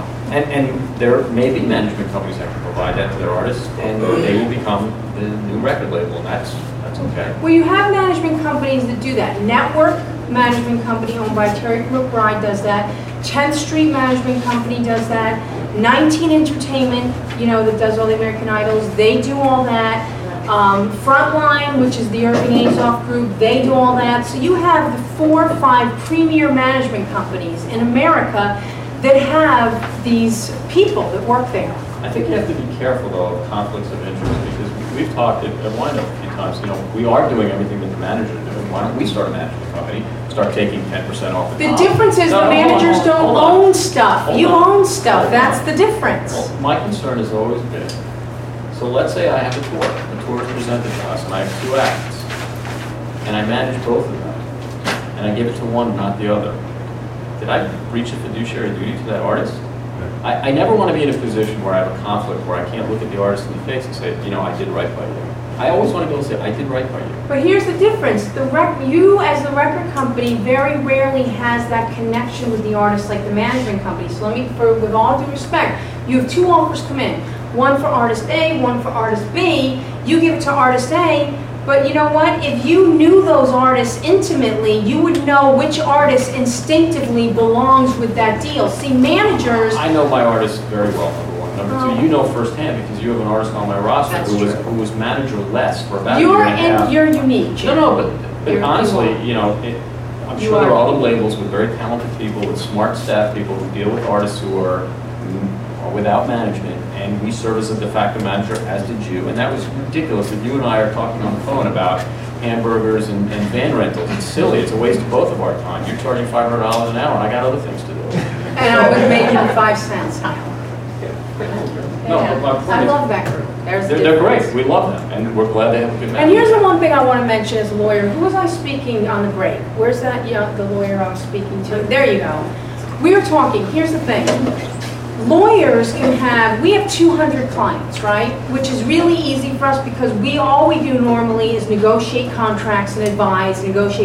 And there may be management companies that can provide that to their artists, and they will become the new record label, and that's okay. Well, you have management companies that do that. Network management company owned by Terry McBride does that. 10th Street management company does that. 19 Entertainment, you know, that does all the American Idols, they do all that. Frontline, which is the Irving Azoff group, they do all that. So you have the 4 or 5 premier management companies in America that have these people that work there. I think you have to be careful, though, of conflicts of interest, because we've talked at Wind Up a few times, you know, we are doing everything that the managers are doing. Why don't we start a management company, start taking 10% off the top? The difference is the managers don't own stuff. You own stuff. That's the difference. Well, my concern has always been, so let's say I have a tour. The tour is presented to us, and I have 2 acts, and I manage both of them, and I give it to one, not the other. Did I breach a fiduciary duty to that artist? I never want to be in a position where I have a conflict where I can't look at the artist in the face and say, you know, I did right by you. I always want to be able to say, I did right by you. But here's the difference. You, as the record company, very rarely has that connection with the artist like the management company. So with all due respect, you have 2 offers come in. One for artist A, one for artist B. You give it to artist A, but you know what? If you knew those artists intimately, you would know which artist instinctively belongs with that deal. See, managers... I know my artists very well, number one. Number 2, you know firsthand because you have an artist on my roster who was manager-less for about a year and a half. You're unique, Jim. No, but honestly, you know, I'm sure there are other labels with very talented people, with smart staff people who deal with artists who are without management, and we serve as a de facto manager, as did you, and that was ridiculous that you and I are talking on the phone about hamburgers and van rentals. It's silly. It's a waste of both of our time. You're charging $500 an hour, and I got other things to do. And I would make them 5 cents an hour. No, my point I is, love that group. they're great. We love them, and we're glad they have a good manager. And here's the one thing I want to mention as a lawyer. Who was I speaking on the break? Where's that? Yeah, the lawyer I was speaking to. There you go. We were talking. Here's the thing. Lawyers we have 200 clients, right? Which is really easy for us because all we do normally is negotiate contracts and advise,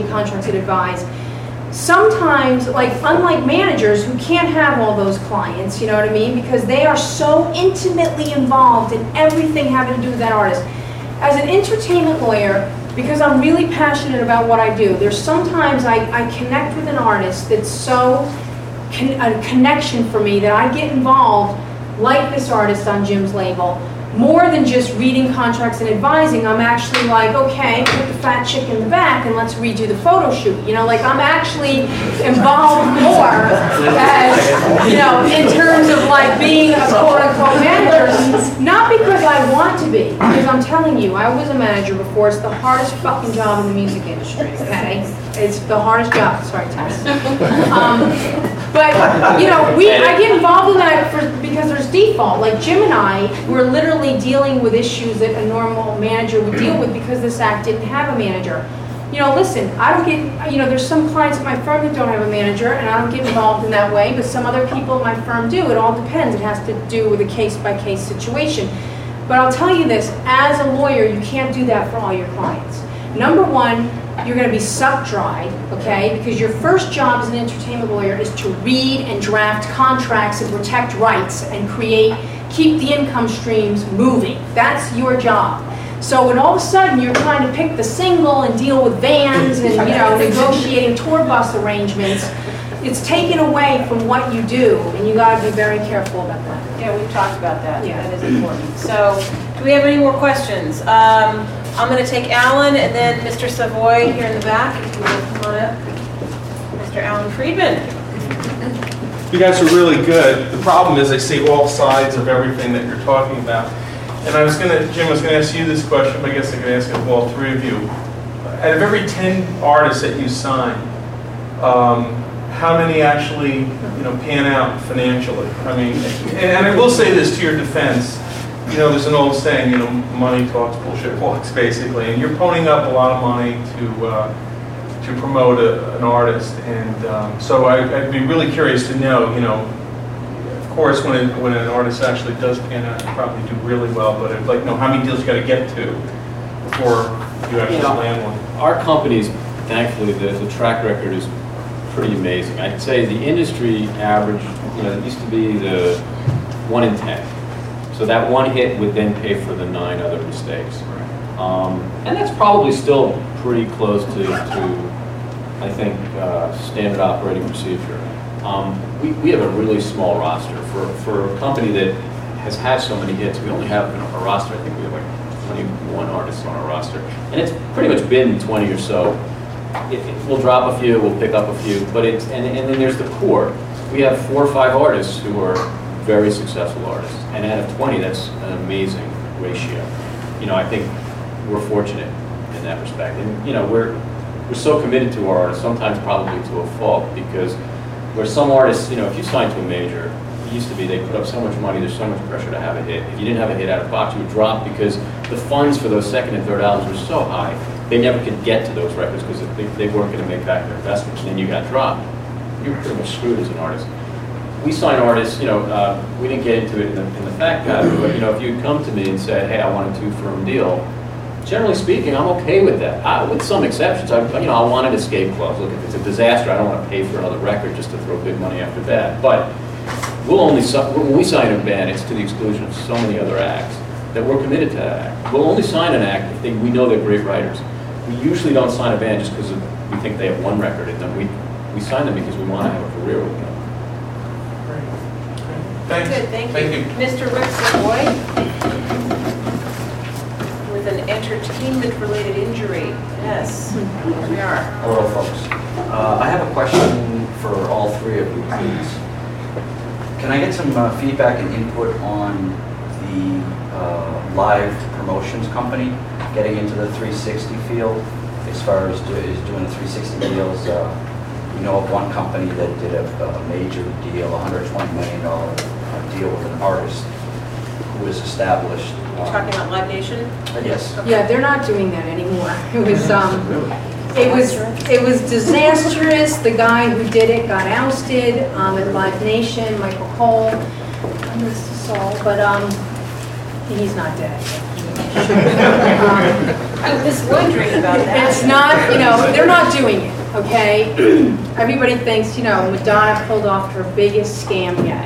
Sometimes, unlike managers who can't have all those clients, you know what I mean? Because they are so intimately involved in everything having to do with that artist. As an entertainment lawyer, because I'm really passionate about what I do, there's sometimes I connect with an artist that's so a connection for me that I get involved, like this artist on Jim's label, more than just reading contracts and advising. I'm actually like, okay, put the fat chick in the back and let's redo the photo shoot. You know, I'm actually involved more as, in terms of being a quote-unquote manager, not because I want to be, because I'm telling you, I was a manager before. It's the hardest fucking job in the music industry, okay? It's the hardest job. Sorry, Thomas. But, you know, I get involved in that because there's default. Like Jim and I were literally dealing with issues that a normal manager would deal with because this act didn't have a manager. You know, listen, I don't get, you know, there's some clients at my firm that don't have a manager, and I don't get involved in that way, but some other people in my firm do. It all depends. It has to do with a case-by-case situation. But I'll tell you this, as a lawyer, you can't do that for all your clients. Number one, you're going to be sucked dry, okay, because your first job as an entertainment lawyer is to read and draft contracts and protect rights and keep the income streams moving. That's your job. So when all of a sudden you're trying to pick the single and deal with vans and, you know, negotiating tour bus arrangements, it's taken away from what you do, and you got to be very careful about that. Yeah, we've talked about that. Yeah. That is important. So, do we have any more questions? I'm going to take Alan and then Mr. Savoy here in the back. If you will come on up. Mr. Alan Friedman. You guys are really good. The problem is I see all sides of everything that you're talking about. And Jim, I was going to ask you this question, but I guess I could ask it of all three of you. Out of every 10 artists that you sign, how many actually, you know, pan out financially? I mean, and I will say this to your defense. You know, there's an old saying, you know, money talks, bullshit walks, basically. And you're ponying up a lot of money to promote an artist. And so I'd be really curious to know, you know, of course, when an artist actually does pan out, you probably do really well. But like, you know, how many deals you got to get to before you actually land one? Our company's, thankfully, the track record is pretty amazing. I'd say the industry average, you know, it used to be the 1 in 10. So that one hit would then pay for the 9 other mistakes. And that's probably still pretty close to I think, standard operating procedure. We have a really small roster. For a company that has had so many hits, we only have a roster, I think we have like 21 artists on our roster. And it's pretty much been 20 or so. We'll drop a few, we'll pick up a few, but and then there's the core. We have 4 or 5 artists who are very successful artists, and out of 20, that's an amazing ratio. You know, I think we're fortunate in that respect, and you know, we're so committed to our artists, sometimes probably to a fault, because where some artists, you know, if you sign to a major, it used to be they put up so much money, there's so much pressure to have a hit. If you didn't have a hit out of box, you would drop because the funds for those second and third albums were so high. They never could get to those records because they weren't going to make back their investments, and then you got dropped. You were pretty much screwed as an artist. We sign artists, you know, we didn't get into it in the fact pattern, but you know, if you come to me and say, hey, I want a 2-firm deal, generally speaking, I'm okay with that. With some exceptions, I want an escape clause. Look, if it's a disaster, I don't want to pay for another record just to throw big money after that. But when we sign a band, it's to the exclusion of so many other acts that we're committed to that act. We'll only sign an act if we know they're great writers. We usually don't sign a band just because we think they have one record, and then we sign them because we want to have a career with them. Thanks. Good, thank you. Mr. Rick Savoy, with an entertainment-related injury. Yes, here we are. Hello, folks. I have a question for all 3 of you, please. Can I get some feedback and input on the live promotions company getting into the 360 field as far as doing the 360 deals? We know of one company that did a major deal, $120 million deal with an artist who was established. You're talking about Live Nation? Yes. Yeah, they're not doing that anymore. It was disastrous. The guy who did it got ousted at Live Nation, Michael Cole. I miss his soul, but he's not dead. I was wondering about that. It's not, you know, they're not doing it, okay? Everybody thinks, you know, Madonna pulled off her biggest scam yet.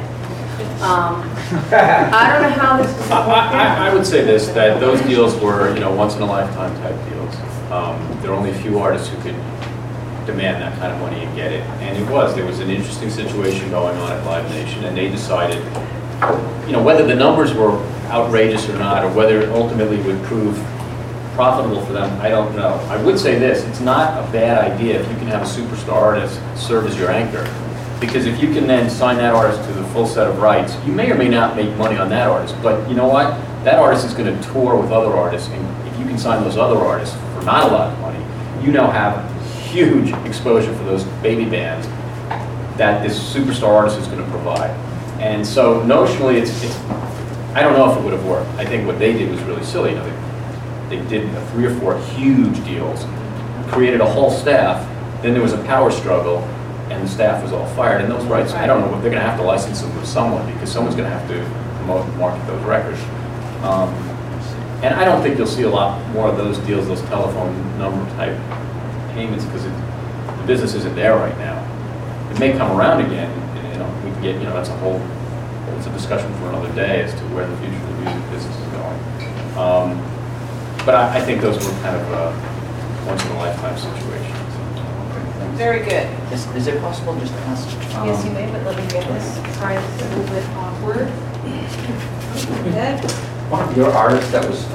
I don't know how this is. I would say this, that those deals were, you know, once-in-a-lifetime type deals. There are only a few artists who could demand that kind of money and get it. And there was an interesting situation going on at Live Nation, and they decided, you know, whether the numbers were outrageous or not, or whether it ultimately would prove profitable for them, I don't know. I would say this, it's not a bad idea if you can have a superstar artist serve as your anchor. Because if you can then sign that artist to the full set of rights, you may or may not make money on that artist, but you know what? That artist is going to tour with other artists, and if you can sign those other artists for not a lot of money, you now have huge exposure for those baby bands that this superstar artist is going to provide. And so notionally, it's I don't know if it would have worked. I think what they did was really silly. You know, they did 3 or 4 huge deals, created a whole staff, then there was a power struggle, and the staff was all fired. And those rights, I don't know if they're going to have to license them with someone, because someone's going to have to promote and market those records. And I don't think you'll see a lot more of those deals, those telephone number type payments, because the business isn't there right now. It may come around again, and you know, we can get, you know, that's it's a discussion for another day as to where the future of the music business is going. But I think those were kind of once-in-a-lifetime situations. Very good. Is it possible just to ask? Yes, you may, but let me get this. Sorry, it's a little bit awkward. Good. One of your artists that was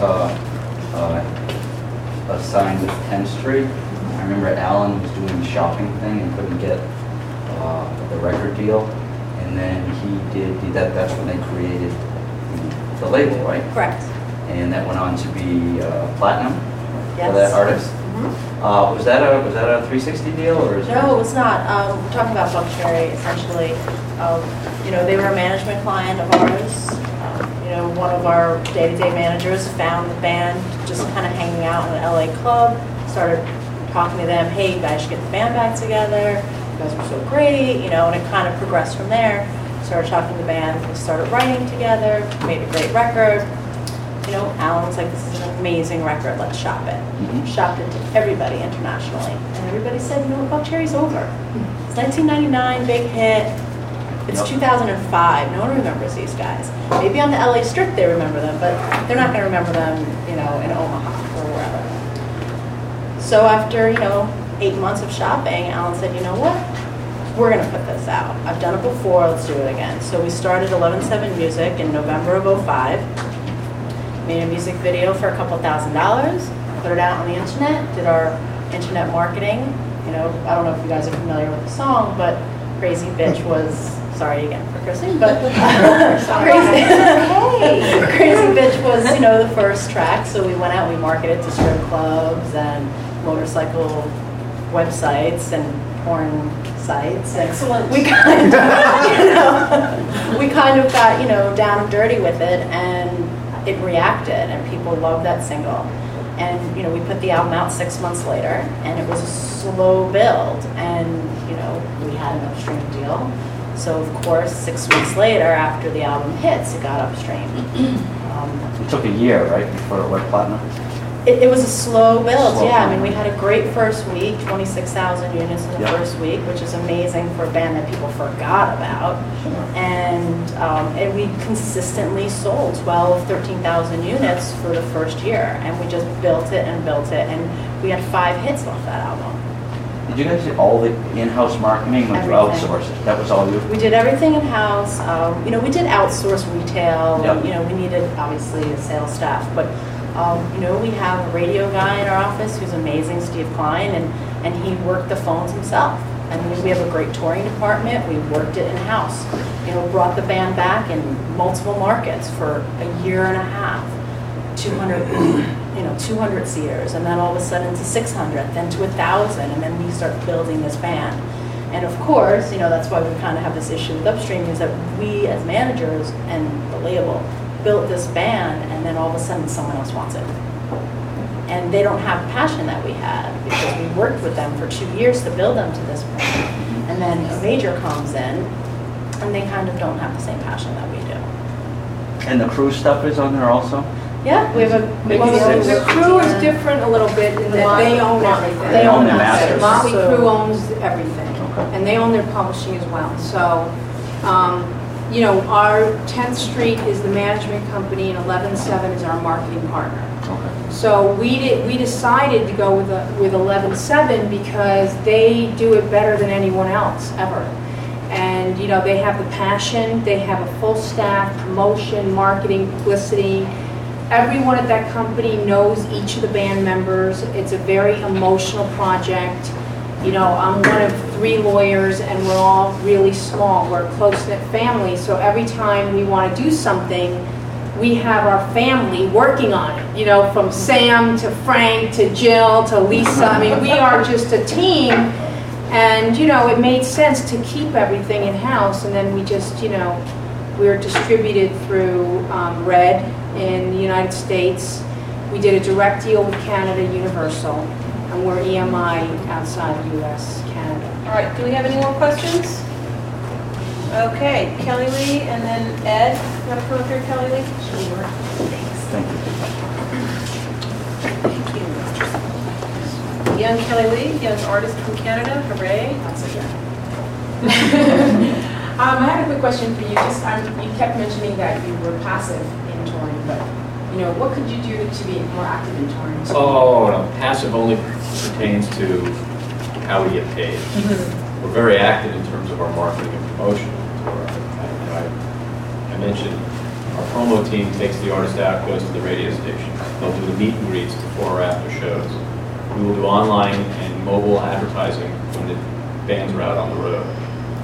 assigned with 10th Street, I remember Alan was doing the shopping thing and couldn't get the record deal, and then he did that. That's when they created the label, right? Correct. And that went on to be platinum Yes. for that artist. Mm-hmm. Was that a 360 deal, or is No, it was not. We're talking about Buckcherry, essentially. You know, they were a management client of ours. You know, one of our day-to-day managers found the band just kind of hanging out in an LA club, started talking to them, hey, you guys should get the band back together. You guys were so great, you know, and it kind of progressed from there. Started talking to the band, we started writing together, made a great record. You know, Alan was like, this is an amazing record, let's shop it. Mm-hmm. Shopped it to everybody internationally. And everybody said, you know what, Buckcherry's over. It's 1999, big hit. It's 2005, no one remembers these guys. Maybe on the LA Strip they remember them, but they're not gonna remember them, you know, in Omaha or wherever. So after, you know, 8 months of shopping, Alan said, you know what? We're gonna put this out. I've done it before, let's do it again. So we started 11/7 Music in November of 05. Made a music video for a couple $1,000, put it out on the internet, did our internet marketing. You know, I don't know if you guys are familiar with the song, but Crazy Bitch was, sorry again for cursing, but Crazy Bitch was, you know, the first track. So we went out, we marketed to strip clubs and motorcycle websites and porn sites. And excellent. We kind of, you know, we kind of got, you know, down and dirty with it, and it reacted, and people loved that single. And, you know, we put the album out 6 months later, and it was a slow build, and, you know, we had an upstream deal. So, of course, 6 weeks later, after the album hits, it got upstream. it took a year, right, before it went platinum? It was a slow build, Slow yeah. build. I mean, we had a great first week, 26,000 units in the Yeah. first week, which is amazing for a band that people forgot about. And we consistently sold 12, 13,000 units for the first year. And we just built it, and we had 5 hits off that album. Did you guys do all the in-house marketing, or did you Everything. outsource it? That was all you? We did everything in-house. You know, we did outsource retail. Yep. And, you know, we needed, obviously, a sales staff. But, you know, we have a radio guy in our office who's amazing, Steve Klein, and he worked the phones himself. And we have a great touring department. We worked it in-house. You know, brought the band back in multiple markets for a year and a half. 200 seaters, and then all of a sudden to 600, then to 1,000, and then we start building this band. And of course, you know, that's why we kind of have this issue with upstream, is that we as managers and the label built this band, and then all of a sudden someone else wants it. And they don't have the passion that we had, because we worked with them for 2 years to build them to this point. And then a major comes in, and they kind of don't have the same passion that we do. And the cruise stuff is on there also? Yeah, we have a big The crew is different a little bit in that they own everything. They own the masters. Motley So- Crue owns everything, Okay. and they own their publishing as well. So, you know, our 10th Street is the management company, and 11/7 is our marketing partner. Okay. So we decided to go with 11/7 because they do it better than anyone else ever. And, you know, they have the passion, they have a full staff, promotion, marketing, publicity. Everyone at that company knows each of the band members. It's a very emotional project. You know, I'm one of 3 lawyers and we're all really small. We're a close-knit family, so every time we want to do something, we have our family working on it. You know, from Sam to Frank to Jill to Lisa. I mean, we are just a team, and, you know, it made sense to keep everything in-house, and then we just, you know, we're distributed through RED in the United States. We did a direct deal with Canada Universal, and we're EMI outside the U.S., Canada. All right, do we have any more questions? Okay, Kelly Lee and then Ed. You want to come up here, Kelly Lee? Sure. Thank you. Young Kelly Lee, young artist from Canada. Hooray. I had a quick question for you. Just you kept mentioning that you were passive in touring, but you know, what could you do to be more active in touring? Oh, no, passive only pertains to how we get paid. We're very active in terms of our marketing and promotion. I mentioned our promo team takes the artist out, goes to the radio station. They'll do the meet and greets before or after shows. We will do online and mobile advertising when the bands are out on the road.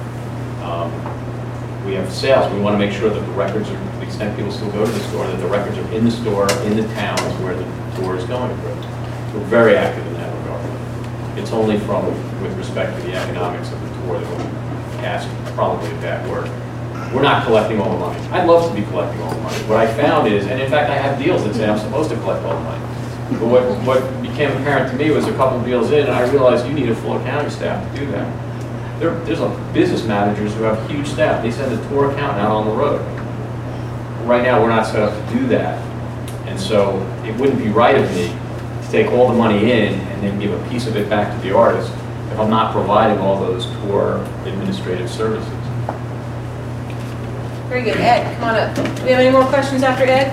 We have sales. We want to make sure that the records are, to the extent people still go to the store, that the records are in the store, in the towns where the tour is going through. We're very active in that regard. It's only with respect to the economics of the tour that we ask probably a bad word. We're not collecting all the money. I'd love to be collecting all the money. What I found is, and in fact I have deals that say I'm supposed to collect all the money. But what became apparent to me was a couple of deals in, and I realized you need a full accounting staff to do that. There's business managers who have huge staff. They send a tour accountant out on the road. Right now, we're not set up to do that. And so it wouldn't be right of me to take all the money in and then give a piece of it back to the artist if I'm not providing all those tour administrative services. Very good. Ed, come on up. Do we have any more questions after Ed?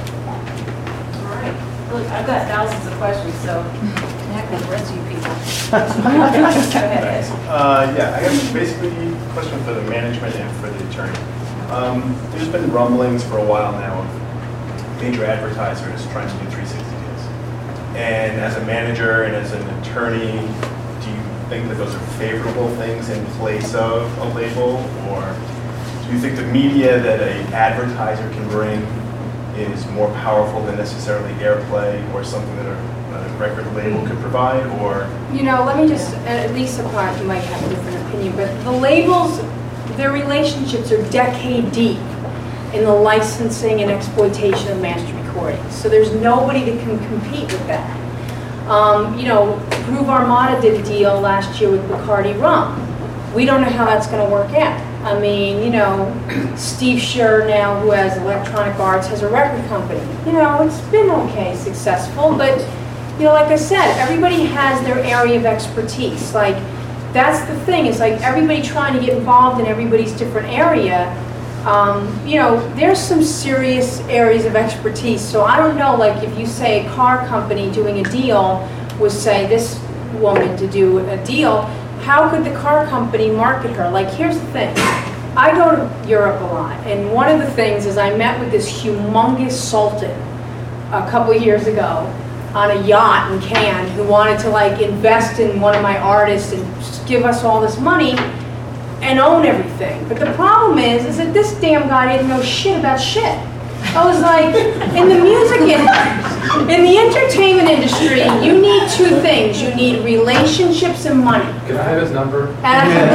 All right. Look, I've got thousands of questions, so connect with the rest of you people. Go ahead, Ed. Yeah, I have basically a question for the management and for the attorney. There's been rumblings for a while now of major advertisers trying to do 360 deals. And as a manager and as an attorney, do you think that those are favorable things in place of a label? Or do you think the media that an advertiser can bring is more powerful than necessarily airplay or something that a record label could provide? Or, you know, let me just, at least a part you might have a different opinion, but the labels, their relationships are decade deep in the licensing and exploitation of master recordings. So there's nobody that can compete with that. You know, Groove Armada did a deal last year with Bacardi Rum. We don't know how that's going to work out. I mean, you know, Steve Scher now, who has Electronic Arts, has a record company. You know, it's been okay, successful, but, you know, like I said, everybody has their area of expertise. Like, that's the thing, it's like everybody trying to get involved in everybody's different area. You know, there's some serious areas of expertise, so I don't know, like if you say a car company doing a deal would say this woman to do a deal, how could the car company market her? Like, here's the thing. I go to Europe a lot, and one of the things is I met with this humongous sultan a couple years ago on a yacht in Cannes who wanted to, like, invest in one of my artists and just give us all this money and own everything. But the problem is that this damn guy didn't know shit about shit. I was like, in the music industry, in the entertainment industry, you need two things. You need relationships and money. Can I have his number? And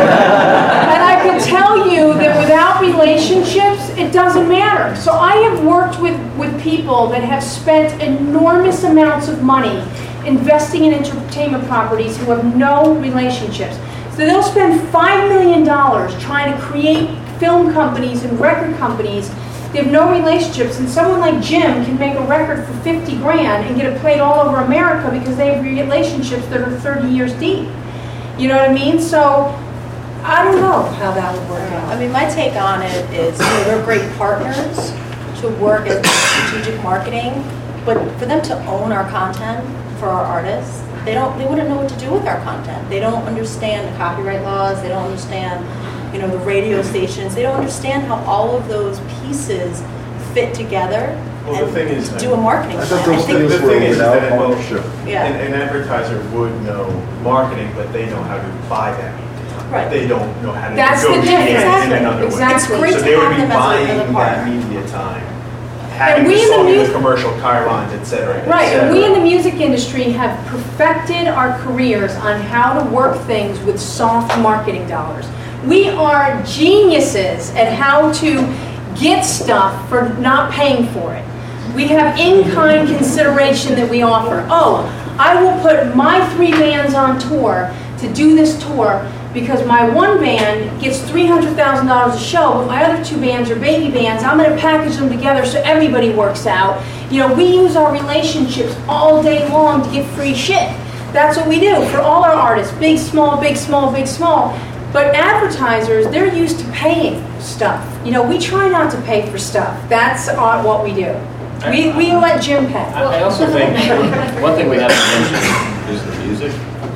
I can tell you that without relationships, it doesn't matter. So I have worked with people that have spent enormous amounts of money investing in entertainment properties who have no relationships. So they'll spend $5 million trying to create film companies and record companies. They have no relationships, and someone like Jim can make a record for 50 grand and get it played all over America because they have relationships that are 30 years deep. You know what I mean? So I don't know how that would work out. I mean, my take on it is, you know, they're great partners to work as strategic marketing, but for them to own our content for our artists, they wouldn't know what to do with our content. They don't understand the copyright laws. They don't understand, you know, the radio stations. They don't understand how all of those pieces fit together Well, the thing is, do a marketing I plan. thought those think- things the were thing is without that, well, ownership. Yeah. an advertiser would know marketing, but they know how to buy that media time. Right. They don't know how to That's the negotiate difference. in another way. Exactly. It's great So to they would have be them as a buying partner. that media time, having we the in the song in music- the commercial chyrons, et cetera, et Right, and cetera. we in the music industry have perfected our careers on how to work things with soft marketing dollars. We are geniuses at how to get stuff for not paying for it. We have in-kind consideration that we offer. Oh, I will put my 3 bands on tour to do this tour because my one band gets $300,000 a show, but my other 2 bands are baby bands. I'm going to package them together so everybody works out. You know, we use our relationships all day long to get free shit. That's what we do for all our artists, big, small, big, small, big, small. But advertisers, they're used to paying stuff. You know, we try not to pay for stuff. That's what we do. We let Jim pay. I also think one thing we haven't mentioned is the music,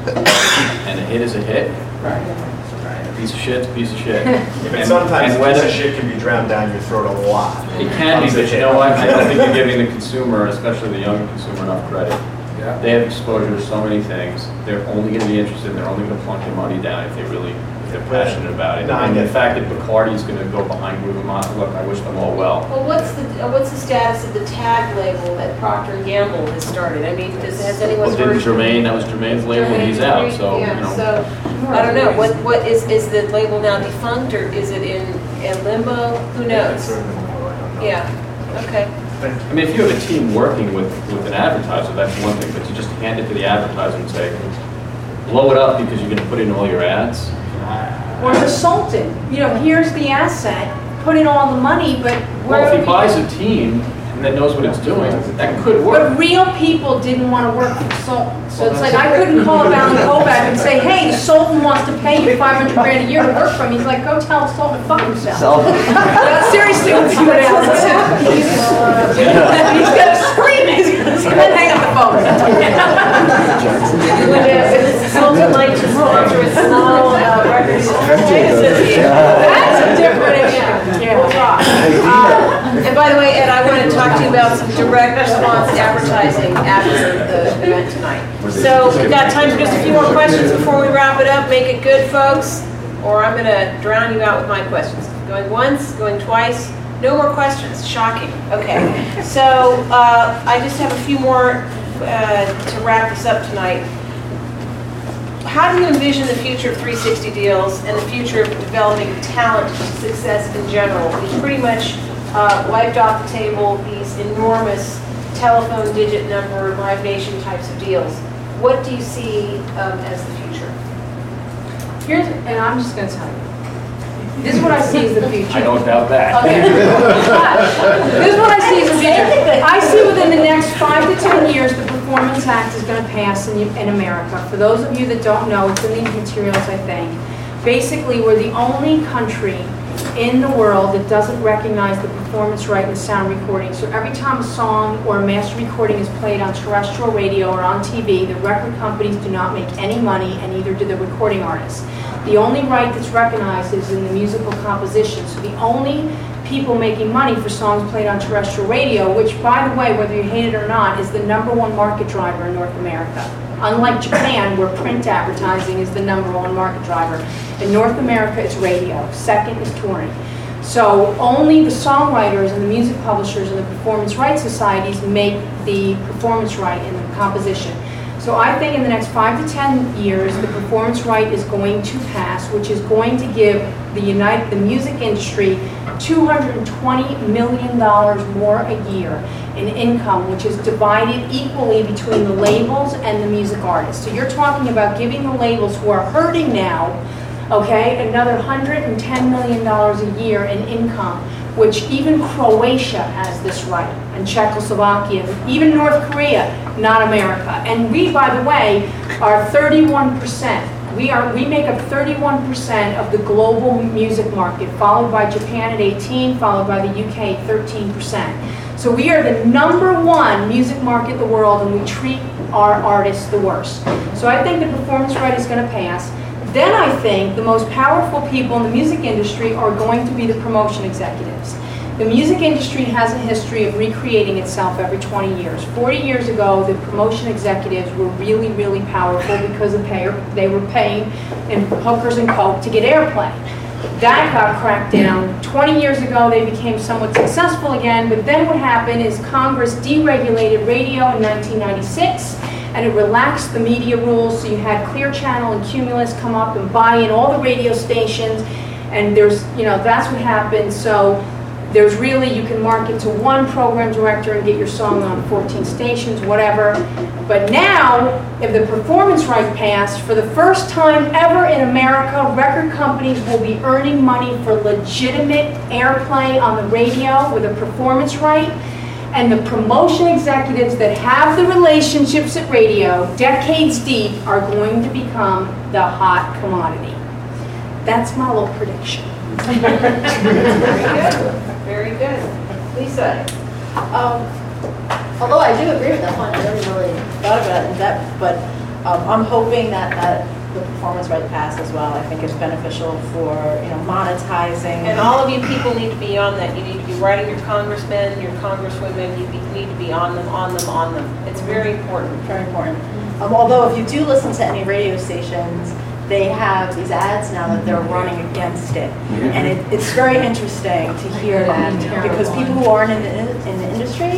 and a hit is a hit. Right. A piece of shit's a piece of shit. But sometimes and a piece whether of shit can be drowned down your throat a lot. it can be, but you know what? I don't think you're giving the consumer, especially the younger consumer, enough credit. Yeah. They have exposure to so many things. They're only going to be interested. They're only going to plunk their money down if they're passionate about it. No, I And get the it. fact that Bacardi's going to go behind Groovemont, look, I wish them all well. Well, what's the status of the tag label that Procter & Gamble has started? I mean, has anyone Well, didn't heard? Jermaine, that was Jermaine's label, and he's out, so, you Yeah, know. so, I don't know, what is the label now defunct, or is it in limbo? Who knows? Yeah, okay. I mean, if you have a team working with an advertiser, that's one thing, but you just hand it to the advertiser and say, blow it up because you're going to put in all your ads. Or consultant. You know, here's the asset, put in all the money, but where Well, if are he we- buys a team and that knows what it's doing, that could work. But real people didn't want to work for consultants. So it's like, I couldn't call Alan Kovac and say, hey, the Sultan wants to pay you $500 grand a year to work for him. He's like, go tell the Sultan to fuck himself. Seriously, let's see what happens. He's going to scream it. He's going to hang up the phone. Would the Sultan like to sponsor a small record? That's a different issue. We'll talk. And by the way, Ed, I want to talk to you about some direct response advertising after the event tonight. So we've got time for just a few more questions before we wrap it up. Make it good, folks, or I'm going to drown you out with my questions. Going once, going twice. No more questions. Shocking. Okay. So I just have a few more to wrap this up tonight. How do you envision the future of 360 deals and the future of developing talent success in general? We've pretty much wiped off the table these enormous telephone digit number, Live Nation types of deals. What do you see as the future? And I'm just going to tell you. This is what I see as the future. I don't doubt that. Okay. This is what I see as the future. I see within the next 5 to 10 years, the Performance Act is going to pass in America. For those of you that don't know, it's in these materials, I think. Basically, we're the only country in the world that doesn't recognize the performance right in sound recording. So every time a song or a master recording is played on terrestrial radio or on TV, the record companies do not make any money, and neither do the recording artists. The only right that's recognized is in the musical composition. So the only people making money for songs played on terrestrial radio, which, by the way, whether you hate it or not, is the #1 market driver in North America. Unlike Japan, where print advertising is the #1 market driver, in North America it's radio. Second is touring. So only the songwriters and the music publishers and the performance rights societies make the performance right in the composition. So I think in the next 5 to 10 years, the performance right is going to pass, which is going to give the music industry $220 million more a year in income, which is divided equally between the labels and the music artists. So you're talking about giving the labels who are hurting now, okay, another $110 million a year in income, which even Croatia has this right, and Czechoslovakia, even North Korea, not America. And we, by the way, are 31%. We make up 31% of the global music market, followed by Japan at 18%, followed by the UK at 13%. So we are the #1 music market in the world, and we treat our artists the worst. So I think the performance right is going to pass. Then I think the most powerful people in the music industry are going to be the promotion executives. The music industry has a history of recreating itself every 20 years. 40 years ago, the promotion executives were really, really powerful because they were paying in hookers and coke to get airplay. That got cracked down. 20 years ago, they became somewhat successful again, but then what happened is Congress deregulated radio in 1996, and it relaxed the media rules, so you had Clear Channel and Cumulus come up and buy in all the radio stations, and that's what happened. So there's really, you can market to one program director and get your song on 14 stations, whatever. But now, if the performance right passed, for the first time ever in America, record companies will be earning money for legitimate airplay on the radio with a performance right. And the promotion executives that have the relationships at radio, decades deep, are going to become the hot commodity. That's my little prediction. Very good. Lisa? Although I do agree with that point, I never really thought about it in depth, but I'm hoping that the performance right pass as well. I think it's beneficial for monetizing. And all of you people need to be on that. You need to be writing your congressmen, your congresswomen. You need to be on them, on them, on them. It's very important. Very important. Although if you do listen to any radio stations, they have these ads now that they're running against it. And it's very interesting to hear that, because people who aren't in the industry,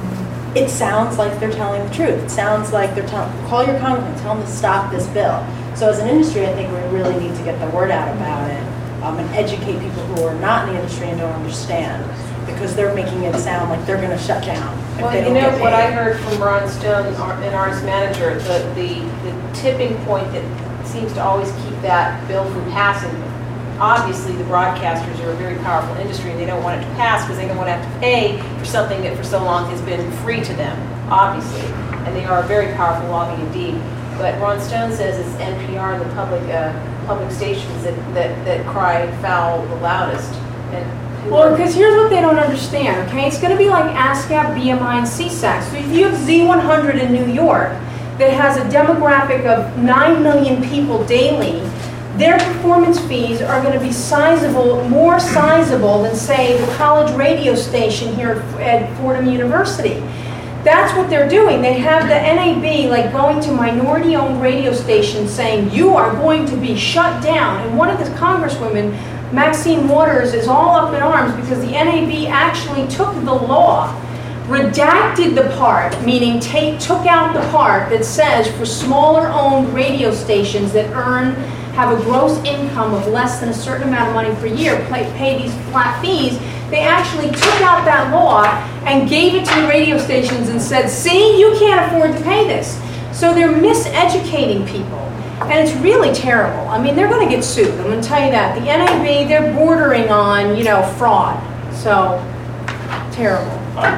it sounds like they're telling the truth. It sounds like they're call your congressman, tell them to stop this bill. So as an industry, I think we really need to get the word out about it and educate people who are not in the industry and don't understand, because they're making it sound like they're going to shut down. Well, what I heard from Ron Stone, an artist manager, the tipping point that seems to always keep that bill from passing. Obviously, the broadcasters are a very powerful industry, and they don't want it to pass because they don't want to have to pay for something that for so long has been free to them, obviously. And they are a very powerful lobby indeed. But Ron Stone says it's NPR, the public stations that cry foul the loudest. Well, because here's what they don't understand, okay? It's going to be like ASCAP, BMI, and CSAC. So if you have Z100 in New York that has a demographic of 9 million people daily, their performance fees are going to be more sizable than, say, the college radio station here at Fordham University. That's what they're doing. They have the NAB like going to minority-owned radio stations saying, you are going to be shut down. And one of the congresswomen, Maxine Waters, is all up in arms because the NAB actually took the law, redacted the part, meaning took out the part that says for smaller-owned radio stations that have a gross income of less than a certain amount of money per year, pay these flat fees. They actually took out that law and gave it to the radio stations and said, see, you can't afford to pay this. So they're miseducating people. And it's really terrible. I mean, they're going to get sued. I'm going to tell you that. The NAB, they're bordering on, fraud. So, terrible.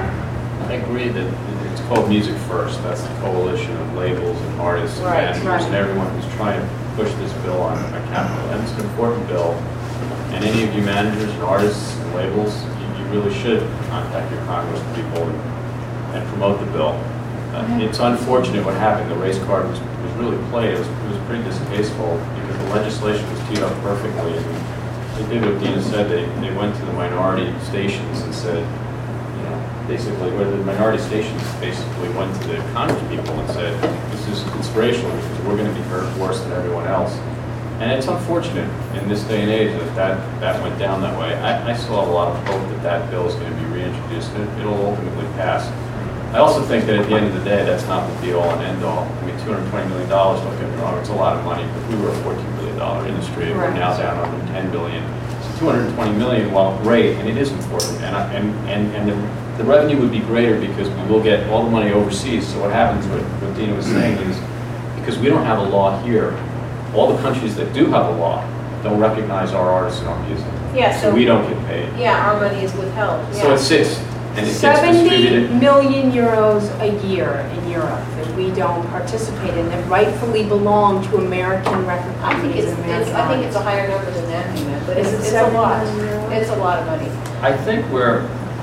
I agree that it's called Music First. That's the coalition of labels and artists and managers and everyone who's trying to push this bill on Capitol. And it's an important bill. And any of you managers and artists and labels, you really should contact your Congress people and promote the bill. It's unfortunate what happened. The race card was really played. It was pretty distasteful because the legislation was teed up perfectly. And they did what Dina said. They went to the minority stations and said, basically, where the minority stations basically went to the Congress people and said, this is inspirational because we're going to be hurt worse than everyone else. And it's unfortunate in this day and age that went down that way. I still have a lot of hope that bill is going to be reintroduced and it'll ultimately pass. I also think that at the end of the day, that's not the be-all and end-all. I mean, $220 million, don't get me wrong, it's a lot of money, but we were a $14 billion industry, and we're now down under $10 billion. So $220 million, while great, and it is important, and the revenue would be greater because we will get all the money overseas. So what happens, what Dina was saying is, because we don't have a law here, all the countries that do have a law don't recognize our artists and our music. Yeah, so we don't get paid. Yeah, our money is withheld. Yeah. So it sits. And it 70 million euros a year in Europe that we don't participate in that rightfully belong to American record companies. I think it's a higher number than that, but it's a lot. It's a lot of money. I think where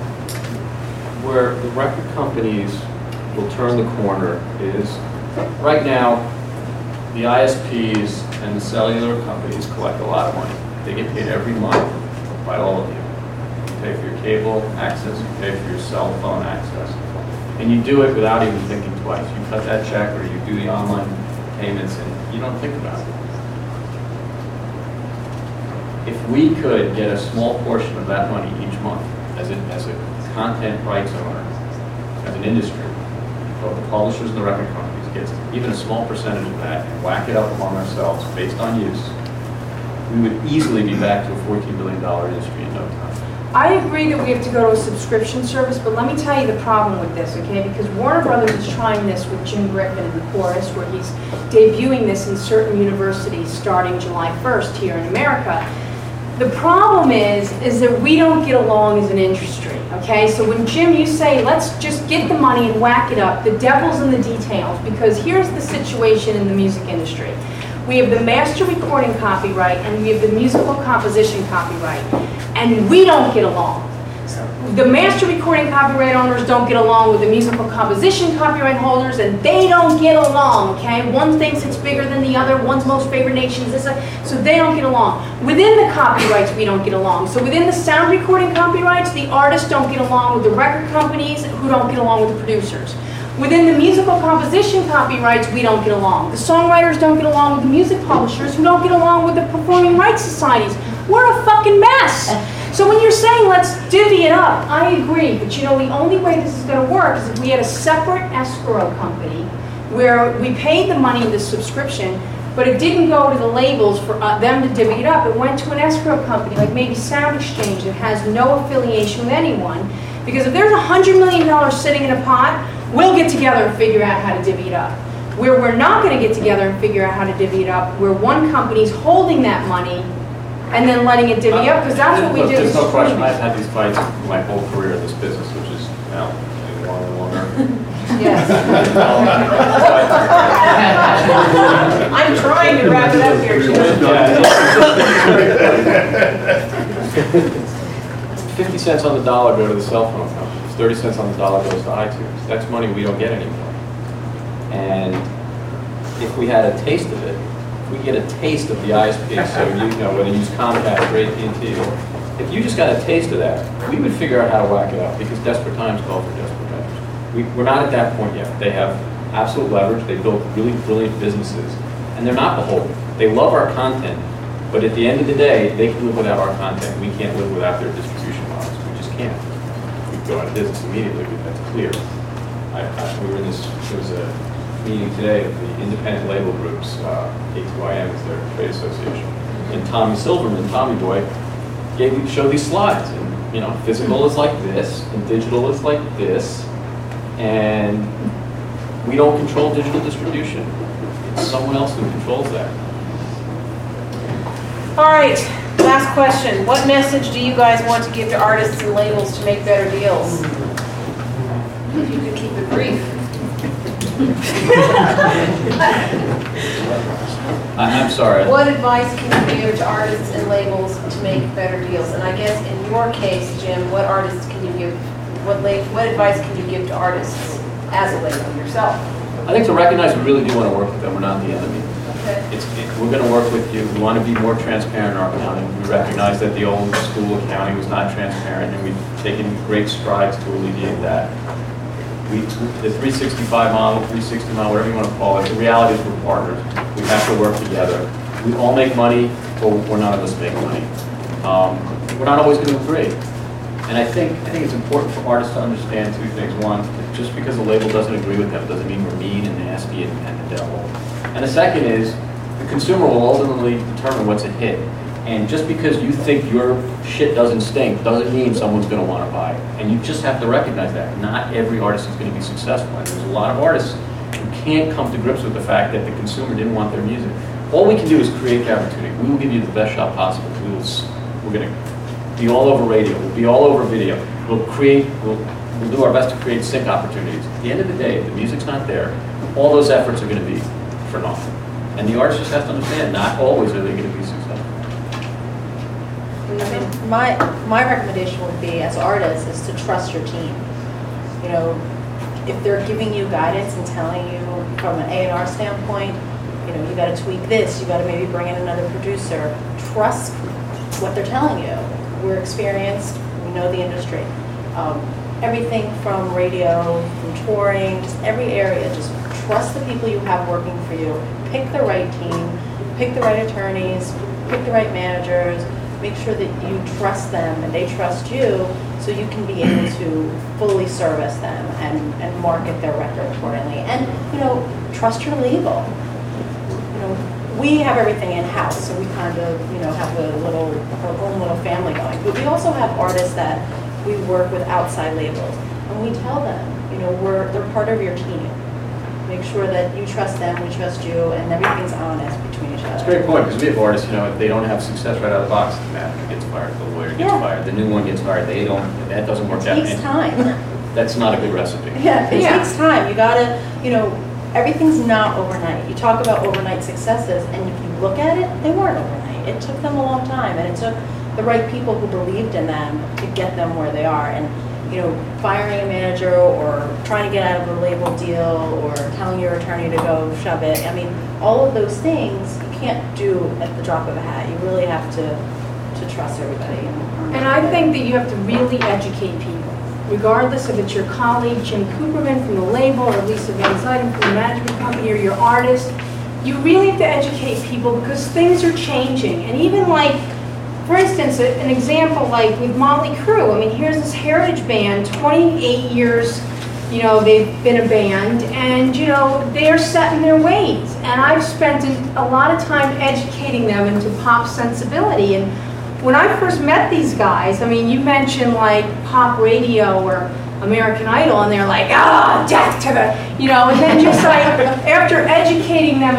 the record companies will turn the corner is right now the ISPs and the cellular companies collect a lot of money. They get paid every month by all of you. you pay for your cable access, you pay for your cell phone access. And you do it without even thinking twice. You cut that check or you do the online payments and you don't think about it. If we could get a small portion of that money each month as a content rights owner, as an industry, both the publishers and the record companies gets even a small percentage of that and whack it up among ourselves based on use, we would easily be back to a $14 billion industry in no time. I agree that we have to go to a subscription service, but let me tell you the problem with this, okay? Because Warner Brothers is trying this with Jim Griffin and the Chorus, where he's debuting this in certain universities starting July 1st here in America. The problem is that we don't get along as an industry, okay? So when Jim, you say, let's just get the money and whack it up, the devil's in the details, because here's the situation in the music industry. We have the master recording copyright and we have the musical composition copyright, and we don't get along. The master recording copyright owners don't get along with the musical composition copyright holders, and they don't get along, okay? One thinks it's bigger than the other, one's most favored nation is this, so they don't get along. Within the copyrights, we don't get along. So within the sound recording copyrights, the artists don't get along with the record companies who don't get along with the producers. Within the musical composition copyrights, we don't get along. The songwriters don't get along with the music publishers who don't get along with the performing rights societies. We're a fucking mess. So when you're saying let's divvy it up, I agree. But you know, the only way this is going to work is if we had a separate escrow company where we paid the money in the subscription, but it didn't go to the labels for them to divvy it up. It went to an escrow company, like maybe Sound Exchange, that has no affiliation with anyone. Because if there's $100 million sitting in a pot, we'll get together and figure out how to divvy it up. Where we're not going to get together and figure out how to divvy it up, where one company's holding that money and then letting it divvy up, because that's what we do. There's no question. I've had these fights my whole career in this business, which is now getting longer and longer. Yes. I'm trying to wrap it up here, Jim. 50 cents on the dollar go to the cell phone companies. 30 cents on the dollar goes to iTunes. That's money we don't get anymore. And if we had a taste of it, if we get a taste of the ISP, so you know, whether you use Comcast or AT&T, if you just got a taste of that, we would figure out how to whack it up, because desperate times call for desperate measures. We're not at that point yet. They have absolute leverage. They built really brilliant businesses, and they're not beholden. They love our content, but at the end of the day, they can live without our content. We can't live without their distribution models. We just can't. We go out of business immediately, that's clear. We were in this, there was a meeting today of the independent label groups, A2IM is their trade association, and Tommy Silverman, Tommy Boy, showed these slides, and you know, physical is like this, and digital is like this, and we don't control digital distribution. It's someone else who controls that. All right, last question. What message do you guys want to give to artists and labels to make better deals? If you could keep it brief. I'm sorry. What advice can you give to artists and labels to make better deals? And I guess in your case, Jim, what artists can you give? What advice can you give to artists as a label yourself? I think to recognize we really do want to work with them. We're not the enemy. We're going to work with you. We want to be more transparent in our accounting. We recognize that the old school accounting was not transparent, and we've taken great strides to alleviate that. The 365 model, 360 model, whatever you want to call it, the reality is we're partners. We have to work together. We all make money, but none of us make money. We're not always going to agree. And I think it's important for artists to understand two things. One, just because the label doesn't agree with them doesn't mean we're mean and nasty and the devil. And the second is, the consumer will ultimately determine what's a hit. And just because you think your shit doesn't stink doesn't mean someone's going to want to buy it. And you just have to recognize that. Not every artist is going to be successful. And there's a lot of artists who can't come to grips with the fact that the consumer didn't want their music. All we can do is create the opportunity. We will give you the best shot possible. We're going to be all over radio. We'll be all over video. We'll do our best to create sync opportunities. At the end of the day, if the music's not there, all those efforts are going to be for nothing. And the artist just has to understand, not always are they going to be successful. I mean, my recommendation would be, as artists, is to trust your team. You know, if they're giving you guidance and telling you from an A&R standpoint, you know, you got to tweak this, you got to maybe bring in another producer. Trust what they're telling you. We're experienced, we know the industry. Everything from radio, from touring, just every area, just trust the people you have working for you. Pick the right team, pick the right attorneys, pick the right managers, make sure that you trust them and they trust you so you can be able to fully service them and market their record accordingly. And, trust your label. We have everything in-house, so we kind of, have our own little family going. But we also have artists that we work with outside labels, and we tell them, they're part of your team. Make sure that you trust them, we trust you, and everything's honest between each other. It's a great point, because we have artists, if they don't have success right out of the box, the manager gets fired, the lawyer gets fired, the new one gets fired, that doesn't work out. It takes time. That's not a good recipe. Yeah, it takes time. You gotta, everything's not overnight. You talk about overnight successes, and if you look at it, they weren't overnight. It took them a long time, and it took the right people who believed in them to get them where they are. And firing a manager or trying to get out of a label deal or telling your attorney to go shove it. I mean, all of those things you can't do at the drop of a hat. You really have to trust everybody. And I think that you have to really educate people, regardless if it's your colleague Jim Cooperman from the label or Lisa Van Zuyden from the management company or your artist. You really have to educate people because things are changing. And even for instance, an example like with Motley Crue. I mean, here's this heritage band, 28 years, they've been a band, and, they're set in their ways. And I've spent a lot of time educating them into pop sensibility. And when I first met these guys, I mean, you mentioned pop radio or American Idol, and they're like, death to the, and then just after educating them,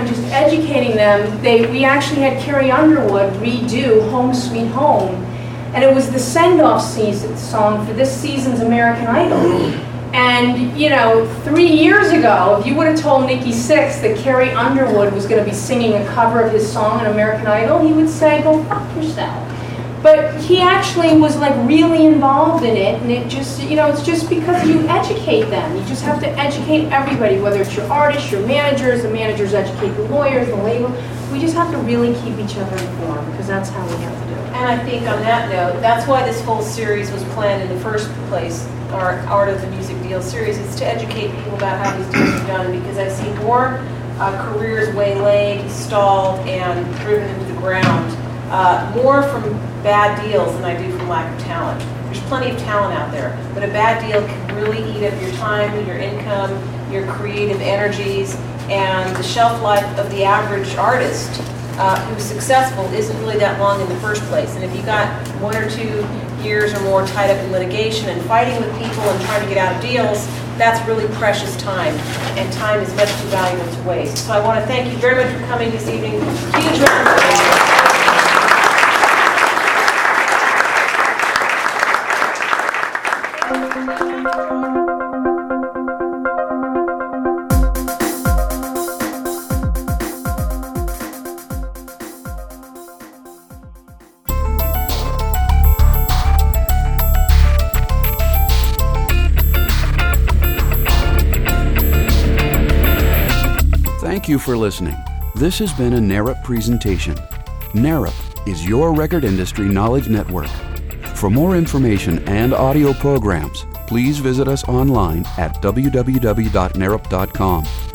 we actually had Carrie Underwood redo Home Sweet Home, and it was the send-off song for this season's American Idol. And, 3 years ago, if you would have told Nikki Sixx that Carrie Underwood was going to be singing a cover of his song on American Idol, he would say, go fuck yourself. But he actually was really involved in it, and it just, it's just because you educate them. You just have to educate everybody, whether it's your artists, your managers, the managers educate the lawyers, the label. We just have to really keep each other informed because that's how we have to do it. And I think on that note, that's why this whole series was planned in the first place, our Art of the Music Deal series, is to educate people about how these deals are done, because I see more careers waylaid, stalled, and driven into the ground, more from bad deals than I do from lack of talent. There's plenty of talent out there, but a bad deal can really eat up your time, your income, your creative energies, and the shelf life of the average artist who's successful isn't really that long in the first place. And if you got 1 or 2 years or more tied up in litigation and fighting with people and trying to get out of deals, that's really precious time, and time is much too valuable to waste. So I want to thank you very much for coming this evening. Huge round of applause. Thank you for listening. This has been a NARUP presentation. NARUP is your record industry knowledge network. For more information and audio programs, please visit us online at www.narup.com.